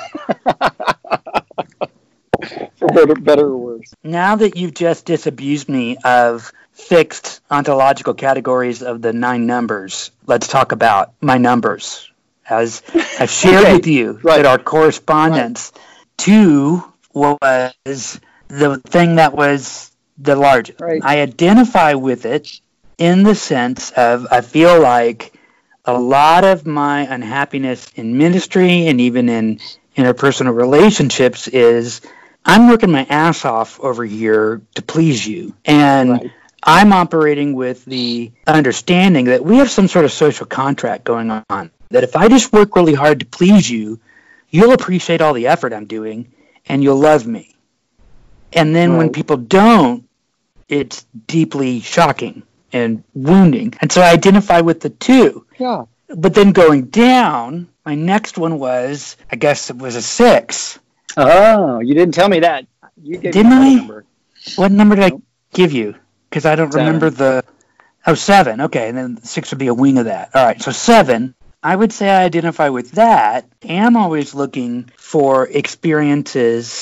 S5: for better or worse.
S1: Now that you've just disabused me of fixed ontological categories of the 9 numbers, let's talk about my numbers. As I've shared with you that our correspondence, 2 was the thing that was the largest. Right. I identify with it in the sense of I feel like a lot of my unhappiness in ministry and even in interpersonal relationships is I'm working my ass off over here to please you. And I'm operating with the understanding that we have some sort of social contract going on. That if I just work really hard to please you, you'll appreciate all the effort I'm doing, and you'll love me. And then when people don't, it's deeply shocking and wounding. And so I identify with the 2.
S5: Yeah.
S1: But then going down, my next one was, I guess it was a 6.
S5: Oh, you didn't tell me that. You gave
S1: Didn't
S5: me
S1: I?
S5: Number.
S1: What number did I give you? Because I don't remember the... Oh, 7. Okay, and then 6 would be a wing of that. All right, so 7... I would say I identify with that. Am always looking for experiences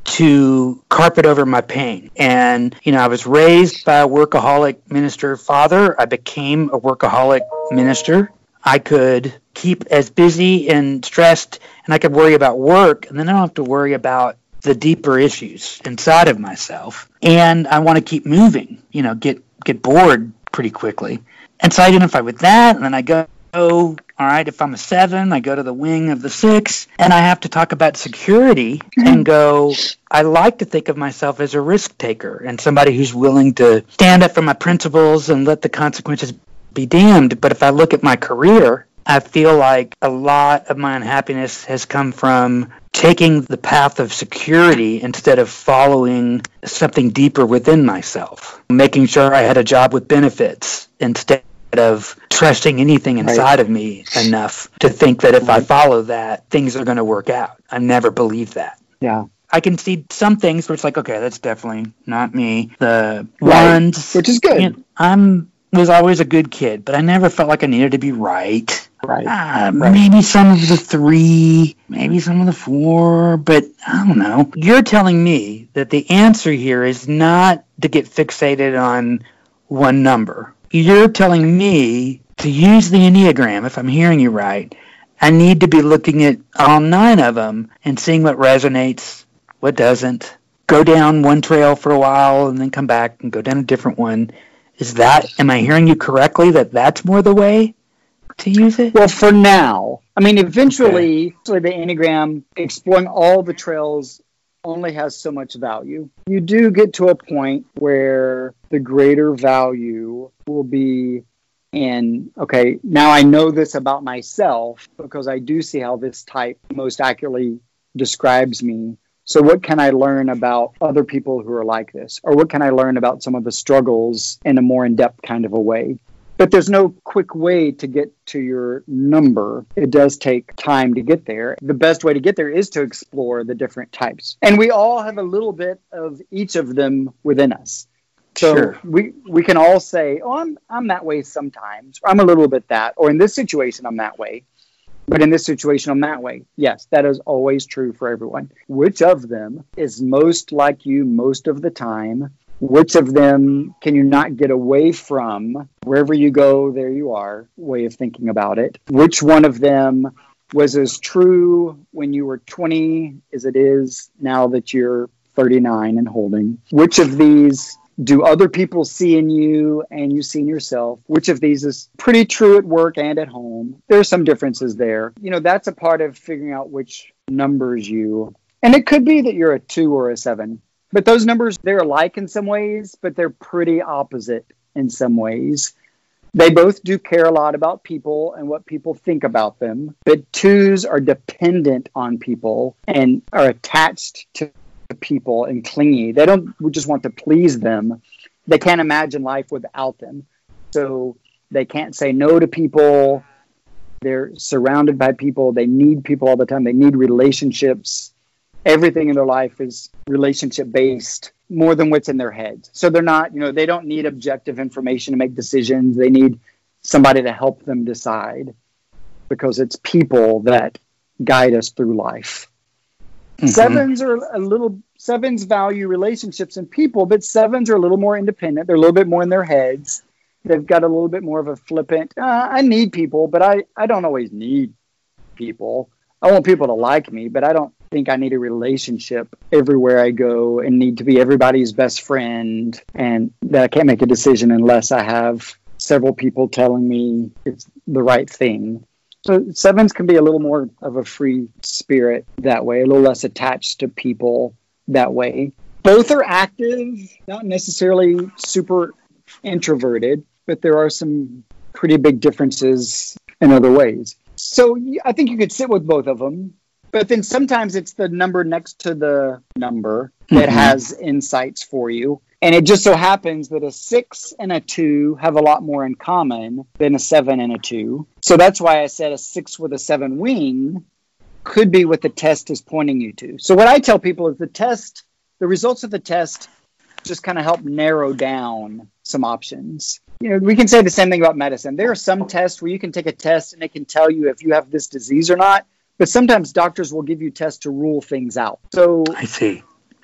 S6: to carpet over my pain. And, I was raised by a workaholic minister father. I became a workaholic minister. I could keep as busy and stressed, and I could worry about work, and then I don't have to worry about the deeper issues inside of myself. And I want to keep moving, get bored pretty quickly. And so I identify with that, and then I go, all right, if I'm a 7, I go to the wing of the 6, and I have to talk about security and go, I like to think of myself as a risk taker and somebody who's willing to stand up for my principles and let the consequences be damned. But if I look at my career, I feel like a lot of my unhappiness has come from taking the path of security instead of following something deeper within myself, making sure I had a job with benefits instead of trusting anything inside of me enough to think that if I follow that, things are going to work out. I never believed that.
S5: Yeah.
S6: I can see some things where it's like, okay, that's definitely not me. The ones,
S5: which is good.
S6: Was always a good kid, but I never felt like I needed to be right.
S5: Right.
S6: Maybe some of the 3, maybe some of the 4, but I don't know. You're telling me that the answer here is not to get fixated on one number. You're telling me to use the Enneagram, if I'm hearing you right, I need to be looking at all 9 of them and seeing what resonates, what doesn't. Go down one trail for a while and then come back and go down a different one. Am I hearing you correctly that that's more the way to use it?
S5: Well, for now. I mean, eventually the Enneagram, exploring all the trails, only has so much value. You do get to a point where the greater value will be in, okay, now I know this about myself because I do see how this type most accurately describes me. So what can I learn about other people who are like this? Or what can I learn about some of the struggles in a more in-depth kind of a way? But there's no quick way to get to your number. It does take time to get there. The best way to get there is to explore the different types. And we all have a little bit of each of them within us. So we can all say, oh, I'm that way sometimes. Or I'm a little bit that. Or in this situation, I'm that way. But in this situation, I'm that way. Yes, that is always true for everyone. Which of them is most like you most of the time? Which of them can you not get away from? Wherever you go, there you are, way of thinking about it. Which one of them was as true when you were 20 as it is now that you're 39 and holding? Which of these do other people see in you and you see in yourself? Which of these is pretty true at work and at home? There are some differences there. That's a part of figuring out which numbers you. And it could be that you're a 2 or a 7. But those numbers, they're alike in some ways, but they're pretty opposite in some ways. They both do care a lot about people and what people think about them. But 2s are dependent on people and are attached to people and clingy. They don't just want to please them. They can't imagine life without them. So they can't say no to people. They're surrounded by people. They need people all the time. They need relationships. Everything in their life is relationship based more than what's in their heads. So they're not, they don't need objective information to make decisions. They need somebody to help them decide because it's people that guide us through life. Mm-hmm. 7s value relationships and people, but 7s are a little more independent. They're a little bit more in their heads. They've got a little bit more of a flippant, I need people, but I don't always need people. I want people to like me, but I don't think I need a relationship everywhere I go and need to be everybody's best friend, and that I can't make a decision unless I have several people telling me it's the right thing. So 7s can be a little more of a free spirit that way, a little less attached to people that way. Both are active, not necessarily super introverted, but there are some pretty big differences in other ways. So I think you could sit with both of them, but then sometimes it's the number next to the number that has insights for you. And it just so happens that a 6 and a 2 have a lot more in common than a 7 and a 2. So that's why I said a 6 with a 7 wing could be what the test is pointing you to. So what I tell people is the results of the test just kind of help narrow down some options. We can say the same thing about medicine. There are some tests where you can take a test and it can tell you if you have this disease or not. But sometimes doctors will give you tests to rule things out. So
S6: I see.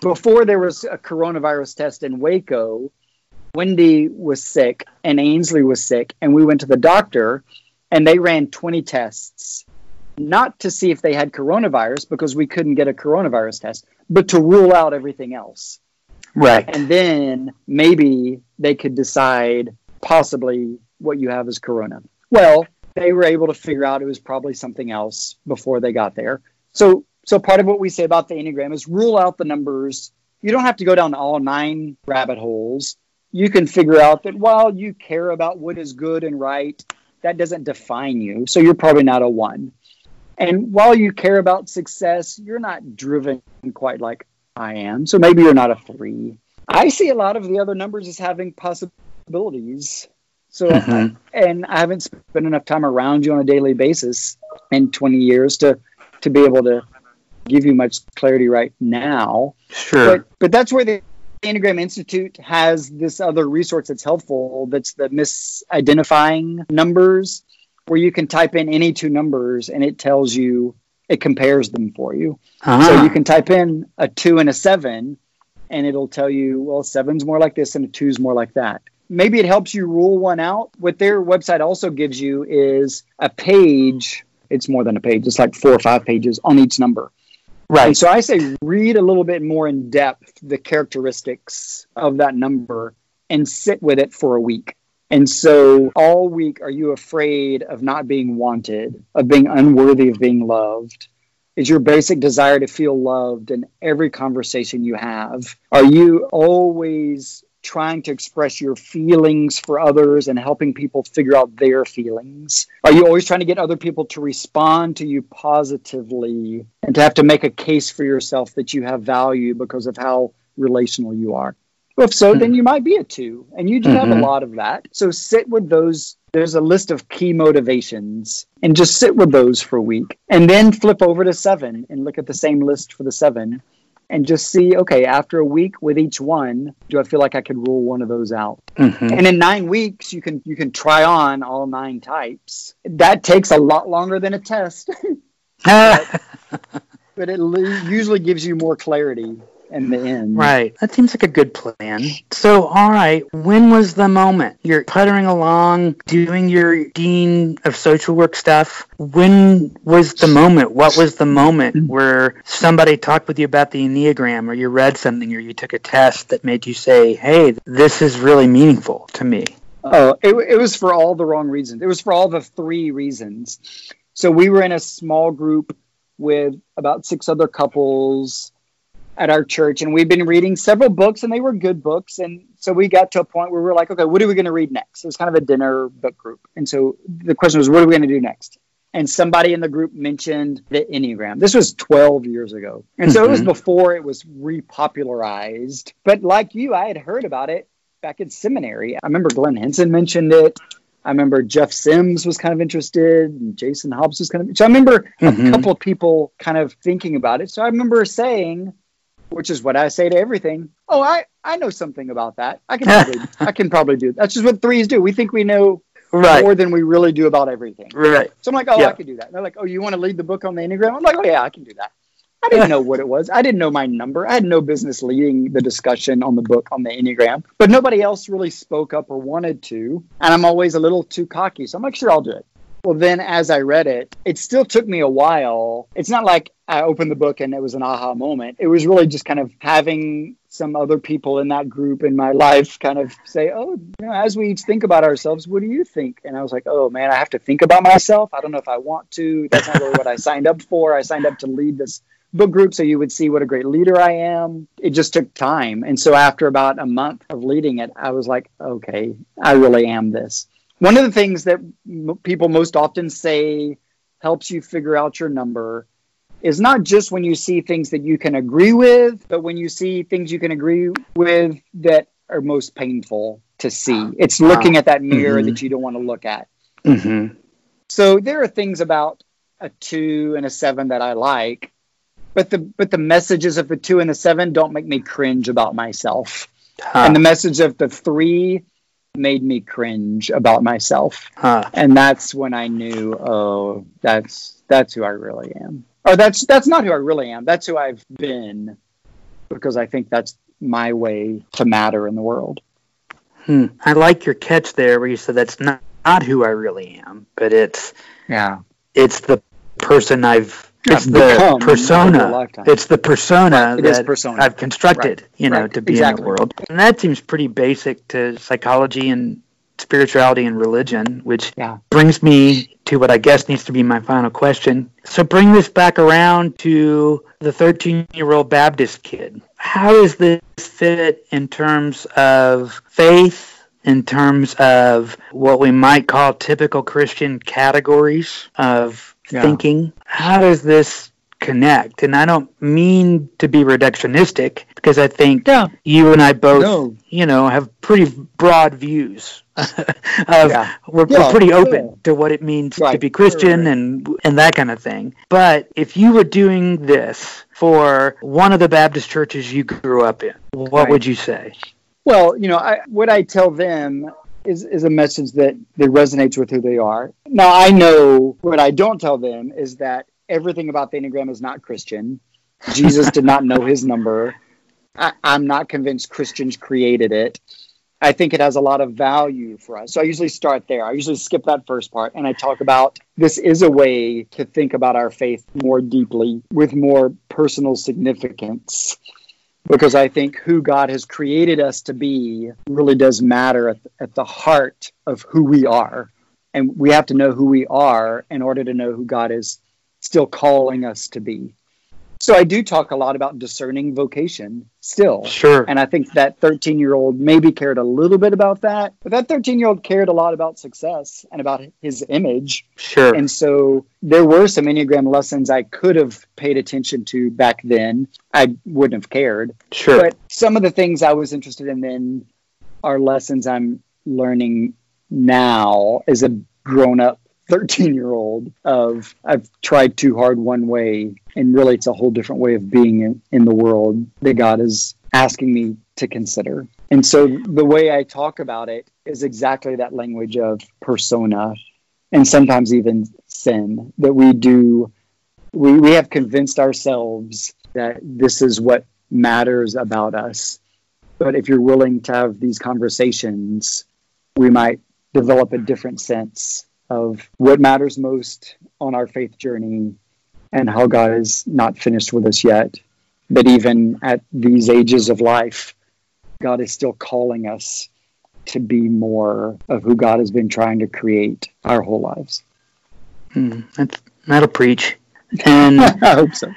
S5: before there was a coronavirus test in Waco, Wendy was sick and Ainsley was sick, and we went to the doctor, and they ran 20 tests, not to see if they had coronavirus because we couldn't get a coronavirus test, but to rule out everything else.
S6: Right.
S5: And then maybe they could decide possibly what you have is corona. Well, they were able to figure out it was probably something else before they got there. So part of what we say about the Enneagram is rule out the numbers. You don't have to go down all 9 rabbit holes. You can figure out that while you care about what is good and right, that doesn't define you. So you're probably not a 1. And while you care about success, you're not driven quite like I am. So maybe you're not a 3. I see a lot of the other numbers as having possibilities. So, and I haven't spent enough time around you on a daily basis in 20 years to be able to give you much clarity right now.
S6: Sure.
S5: But that's where the Enneagram Institute has this other resource that's helpful. That's the misidentifying numbers, where you can type in any 2 numbers and it tells you, it compares them for you. So you can type in a 2 and a 7 and it'll tell you, well, 7's more like this and a 2's more like that. Maybe it helps you rule one out. What their website also gives you is a page. It's more than a page. It's like 4 or 5 pages on each number.
S6: Right.
S5: And so I say read a little bit more in depth the characteristics of that number and sit with it for a week. And so all week, are you afraid of not being wanted, of being unworthy of being loved? Is your basic desire to feel loved in every conversation you have? Are you always trying to express your feelings for others and helping people figure out their feelings? Are you always trying to get other people to respond to you positively and to have to make a case for yourself that you have value because of how relational you are? Well, if so, then you might be a 2, and you do have a lot of that. So sit with those. There's a list of key motivations, and just sit with those for a week. And then flip over to 7 and look at the same list for the 7 and just see, okay, after a week with each one, do I feel like I could rule one of those out? And in 9 weeks, you can try on all 9 types. That takes a lot longer than a test, but it usually gives you more clarity in the end.
S6: Right. That seems like a good plan. So, all right, when was the moment? You're puttering along, doing your Dean of Social Work stuff. When was the moment? What was the moment where somebody talked with you about the Enneagram, or you read something, or you took a test that made you say, hey, this is really meaningful to me?
S5: Oh, it was for all the wrong reasons. It was for all the 3 reasons. So we were in a small group with about 6 other couples at our church, and we've been reading several books, and they were good books. And so we got to a point where we were like, okay, what are we going to read next? It was kind of a dinner book group. And so the question was, what are we going to do next? And somebody in the group mentioned the Enneagram. This was 12 years ago. And so it was before it was repopularized. But like you, I had heard about it back in seminary. I remember Glenn Henson mentioned it. I remember Jeff Sims was kind of interested, and Jason Hobbs was kind of. So I remember a couple of people kind of thinking about it. So I remember saying, which is what I say to everything, oh, I know something about that. I can probably do that. That's just what 3s do. We think we know more than we really do about everything.
S6: Right.
S5: So I'm like, oh, yeah. I can do that. And they're like, oh, you want to lead the book on the Enneagram? I'm like, oh, yeah, I can do that. I didn't know what it was. I didn't know my number. I had no business leading the discussion on the book on the Enneagram. But nobody else really spoke up or wanted to. And I'm always a little too cocky. So I'm like, sure, I'll do it. Well, then as I read it, it still took me a while. It's not like I opened the book and it was an aha moment. It was really just kind of having some other people in that group in my life kind of say, oh, as we each think about ourselves, what do you think? And I was like, oh, man, I have to think about myself. I don't know if I want to. That's not really what I signed up for. I signed up to lead this book group so you would see what a great leader I am. It just took time. And so after about a month of leading it, I was like, okay, I really am this. One of the things that people most often say helps you figure out your number is not just when you see things that you can agree with, but when you see things you can agree with that are most painful to see. It's looking at that mirror that you don't want to look at. So there are things about a 2 and a 7 that I like, but the messages of the 2 and the 7 don't make me cringe about myself. And the message of the 3 made me cringe about myself. And that's when I knew, oh, that's who I really am. Or that's not who I really am. That's who I've been because I think that's my way to matter in the world.
S6: I like your catch there where you said that's not who I really am, but it's the person it's the persona. It's the persona I've constructed, to be in the world. And that seems pretty basic to psychology and spirituality and religion, which brings me to what I guess needs to be my final question. So bring this back around to the 13-year-old Baptist kid. How does this fit in terms of faith, in terms of what we might call typical Christian categories of thinking? How does this connect? And I don't mean to be reductionistic, because I think you and I both, have pretty broad views. We're pretty open to what it means to be Christian and that kind of thing. But if you were doing this for one of the Baptist churches you grew up in, what would you say?
S5: Well, what I tell them is a message that resonates with who they are. Now, I know what I don't tell them is that everything about the Enneagram is not Christian. Jesus did not know his number. I'm not convinced Christians created it. I think it has a lot of value for us. So I usually start there. I usually skip that first part, and I talk about this is a way to think about our faith more deeply with more personal significance, because I think who God has created us to be really does matter at the heart of who we are. And we have to know who we are in order to know who God is still calling us to be. So I do talk a lot about discerning vocation still.
S6: Sure.
S5: And I think that 13-year-old maybe cared a little bit about that, but that 13-year-old cared a lot about success and about his image.
S6: Sure.
S5: And so there were some Enneagram lessons I could have paid attention to back then. I wouldn't have cared.
S6: Sure.
S5: But some of the things I was interested in then are lessons I'm learning now as a grown-up 13-year-old of I've tried too hard one way, and really it's a whole different way of being in the world that God is asking me to consider. And so the way I talk about it is exactly that language of persona, and sometimes even sin, that we have convinced ourselves that this is what matters about us. But if you're willing to have these conversations, we might develop a different sense of what matters most on our faith journey and how God is not finished with us yet. But even at these ages of life, God is still calling us to be more of who God has been trying to create our whole lives.
S6: That'll preach. And
S5: I hope so.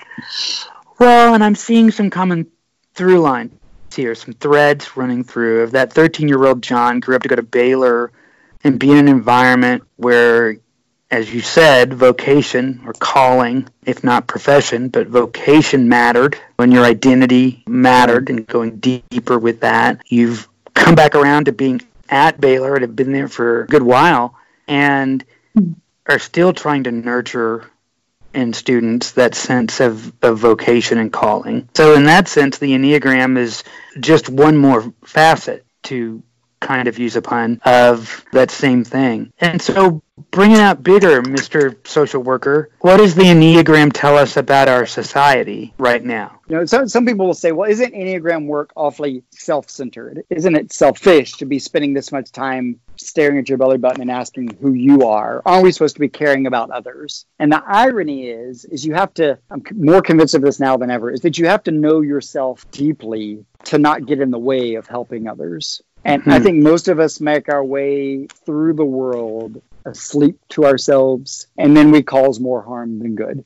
S6: Well, and I'm seeing some common through lines here, some threads running through of that 13-year-old John grew up to go to Baylor and be in an environment where, as you said, vocation or calling, if not profession, but vocation mattered, when your identity mattered, and going deeper with that. You've come back around to being at Baylor and have been there for a good while and are still trying to nurture in students that sense of vocation and calling. So in that sense, the Enneagram is just one more facet to kind of use a pun of that same thing. And so bring it out bigger, Mr. Social Worker. What does the Enneagram tell us about our society right now?
S5: Some people will say, well, isn't Enneagram work awfully self-centered? Isn't it selfish to be spending this much time staring at your belly button and asking who you are? Aren't we supposed to be caring about others? And the irony is you have to, I'm more convinced of this now than ever, is that you have to know yourself deeply to not get in the way of helping others. And I think most of us make our way through the world asleep to ourselves, and then we cause more harm than good.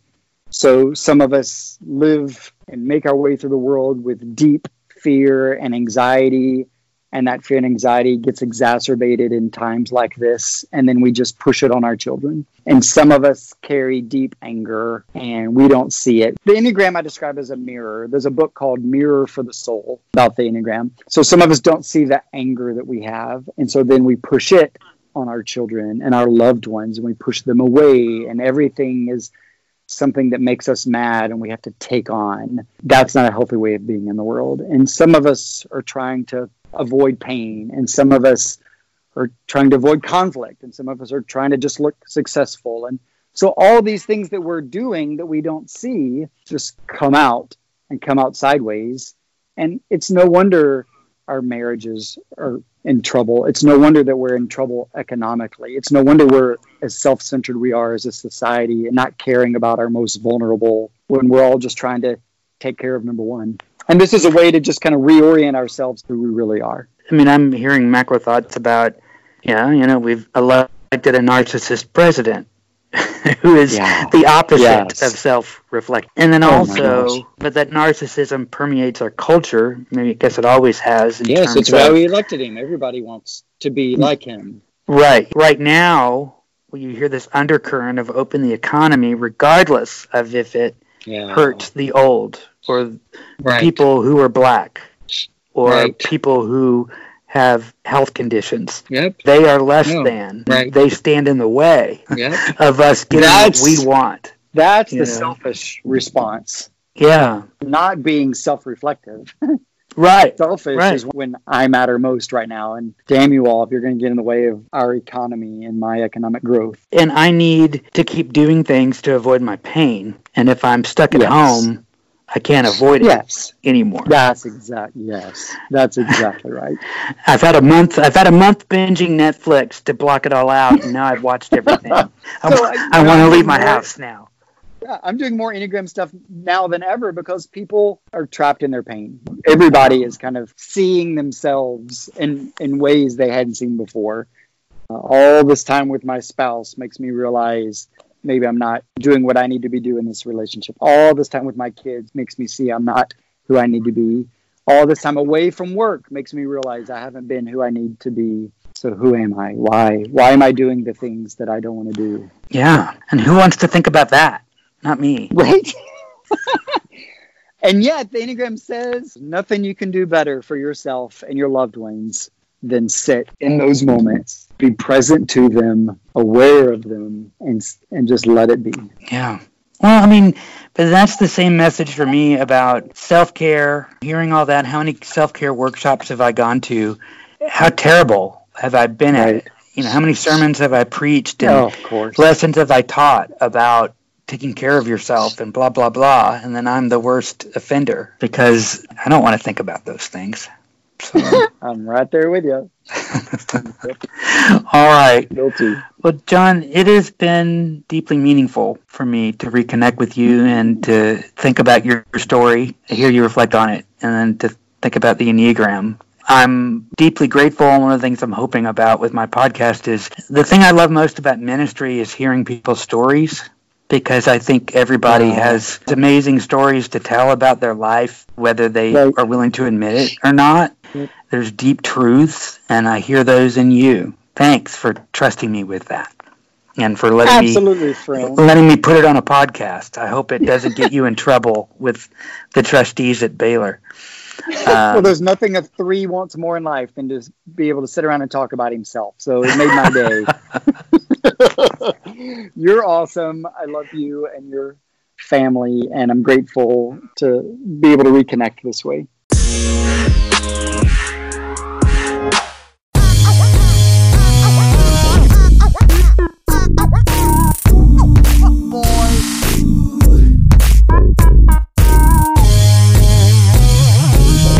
S5: So some of us live and make our way through the world with deep fear and anxiety, and that fear and anxiety gets exacerbated in times like this, and then we just push it on our children. And some of us carry deep anger, and we don't see it. The Enneagram I describe as a mirror. There's a book called Mirror for the Soul about the Enneagram. So some of us don't see the anger that we have, and so then we push it on our children and our loved ones, and we push them away, and everything is something that makes us mad and we have to take on. That's not a healthy way of being in the world. And some of us are trying to avoid pain, and some of us are trying to avoid conflict, and some of us are trying to just look successful. And so all these things that we're doing that we don't see just come out sideways, And it's no wonder our marriages are in trouble. It's no wonder that we're in trouble economically. It's no wonder we're as self-centered we are as a society and not caring about our most vulnerable when we're all just trying to take care of number one. And this is a way to just kind of reorient ourselves to who we really are.
S6: I mean, I'm hearing macro thoughts about, we've elected a narcissist president who is the opposite of self-reflect. And then but that narcissism permeates our culture. Maybe I guess it always has.
S5: Yes, it's why we elected him. Everybody wants to be like him.
S6: Right. Right now, you hear this undercurrent of open the economy, regardless of if it hurts the old or people who are black or people who have health conditions.
S5: Yep.
S6: They are less than. Right. They stand in the way of us getting what we want.
S5: That's the selfish response.
S6: Yeah.
S5: Not being self-reflective.
S6: Right.
S5: Selfish is when I matter most right now. And damn you all if you're going to get in the way of our economy and my economic growth.
S6: And I need to keep doing things to avoid my pain. And if I'm stuck at home, I can't avoid it anymore.
S5: That's exactly right.
S6: I've had a month binging Netflix to block it all out, and now I've watched everything. I want to leave my house now.
S5: Yeah, I'm doing more Enneagram stuff now than ever because people are trapped in their pain. Everybody is kind of seeing themselves in ways they hadn't seen before. All this time with my spouse makes me realize maybe I'm not doing what I need to be doing in this relationship. All this time with my kids makes me see I'm not who I need to be. All this time away from work makes me realize I haven't been who I need to be. So who am I? Why am I doing the things that I don't want to do?
S6: Yeah. And who wants to think about that? Not me.
S5: Right? And yet the Enneagram says nothing you can do better for yourself and your loved ones than sit in those moments, be present to them, aware of them, and just let it be.
S6: Yeah. Well, I mean, but that's the same message for me about self-care, hearing all that. How many self-care workshops have I gone to? How terrible have I been at it? How many sermons have I preached and lessons have I taught about taking care of yourself and blah, blah, blah. And then I'm the worst offender because I don't want to think about those things. So.
S5: I'm right there with you.
S6: All right.
S5: Guilty.
S6: Well, John, it has been deeply meaningful for me to reconnect with you and to think about your story, hear you reflect on it, and then to think about the Enneagram. I'm deeply grateful. One of the things I'm hoping about with my podcast is the thing I love most about ministry is hearing people's stories, because I think everybody has amazing stories to tell about their life, whether they are willing to admit it or not. There's deep truths, and I hear those in you. Thanks for trusting me with that, and for letting me put it on a podcast. I hope it doesn't get you in trouble with the trustees at Baylor.
S5: Well, there's nothing a 3 wants more in life than to be able to sit around and talk about himself. So it made my day. You're awesome. I love you and your family, and I'm grateful to be able to reconnect this way.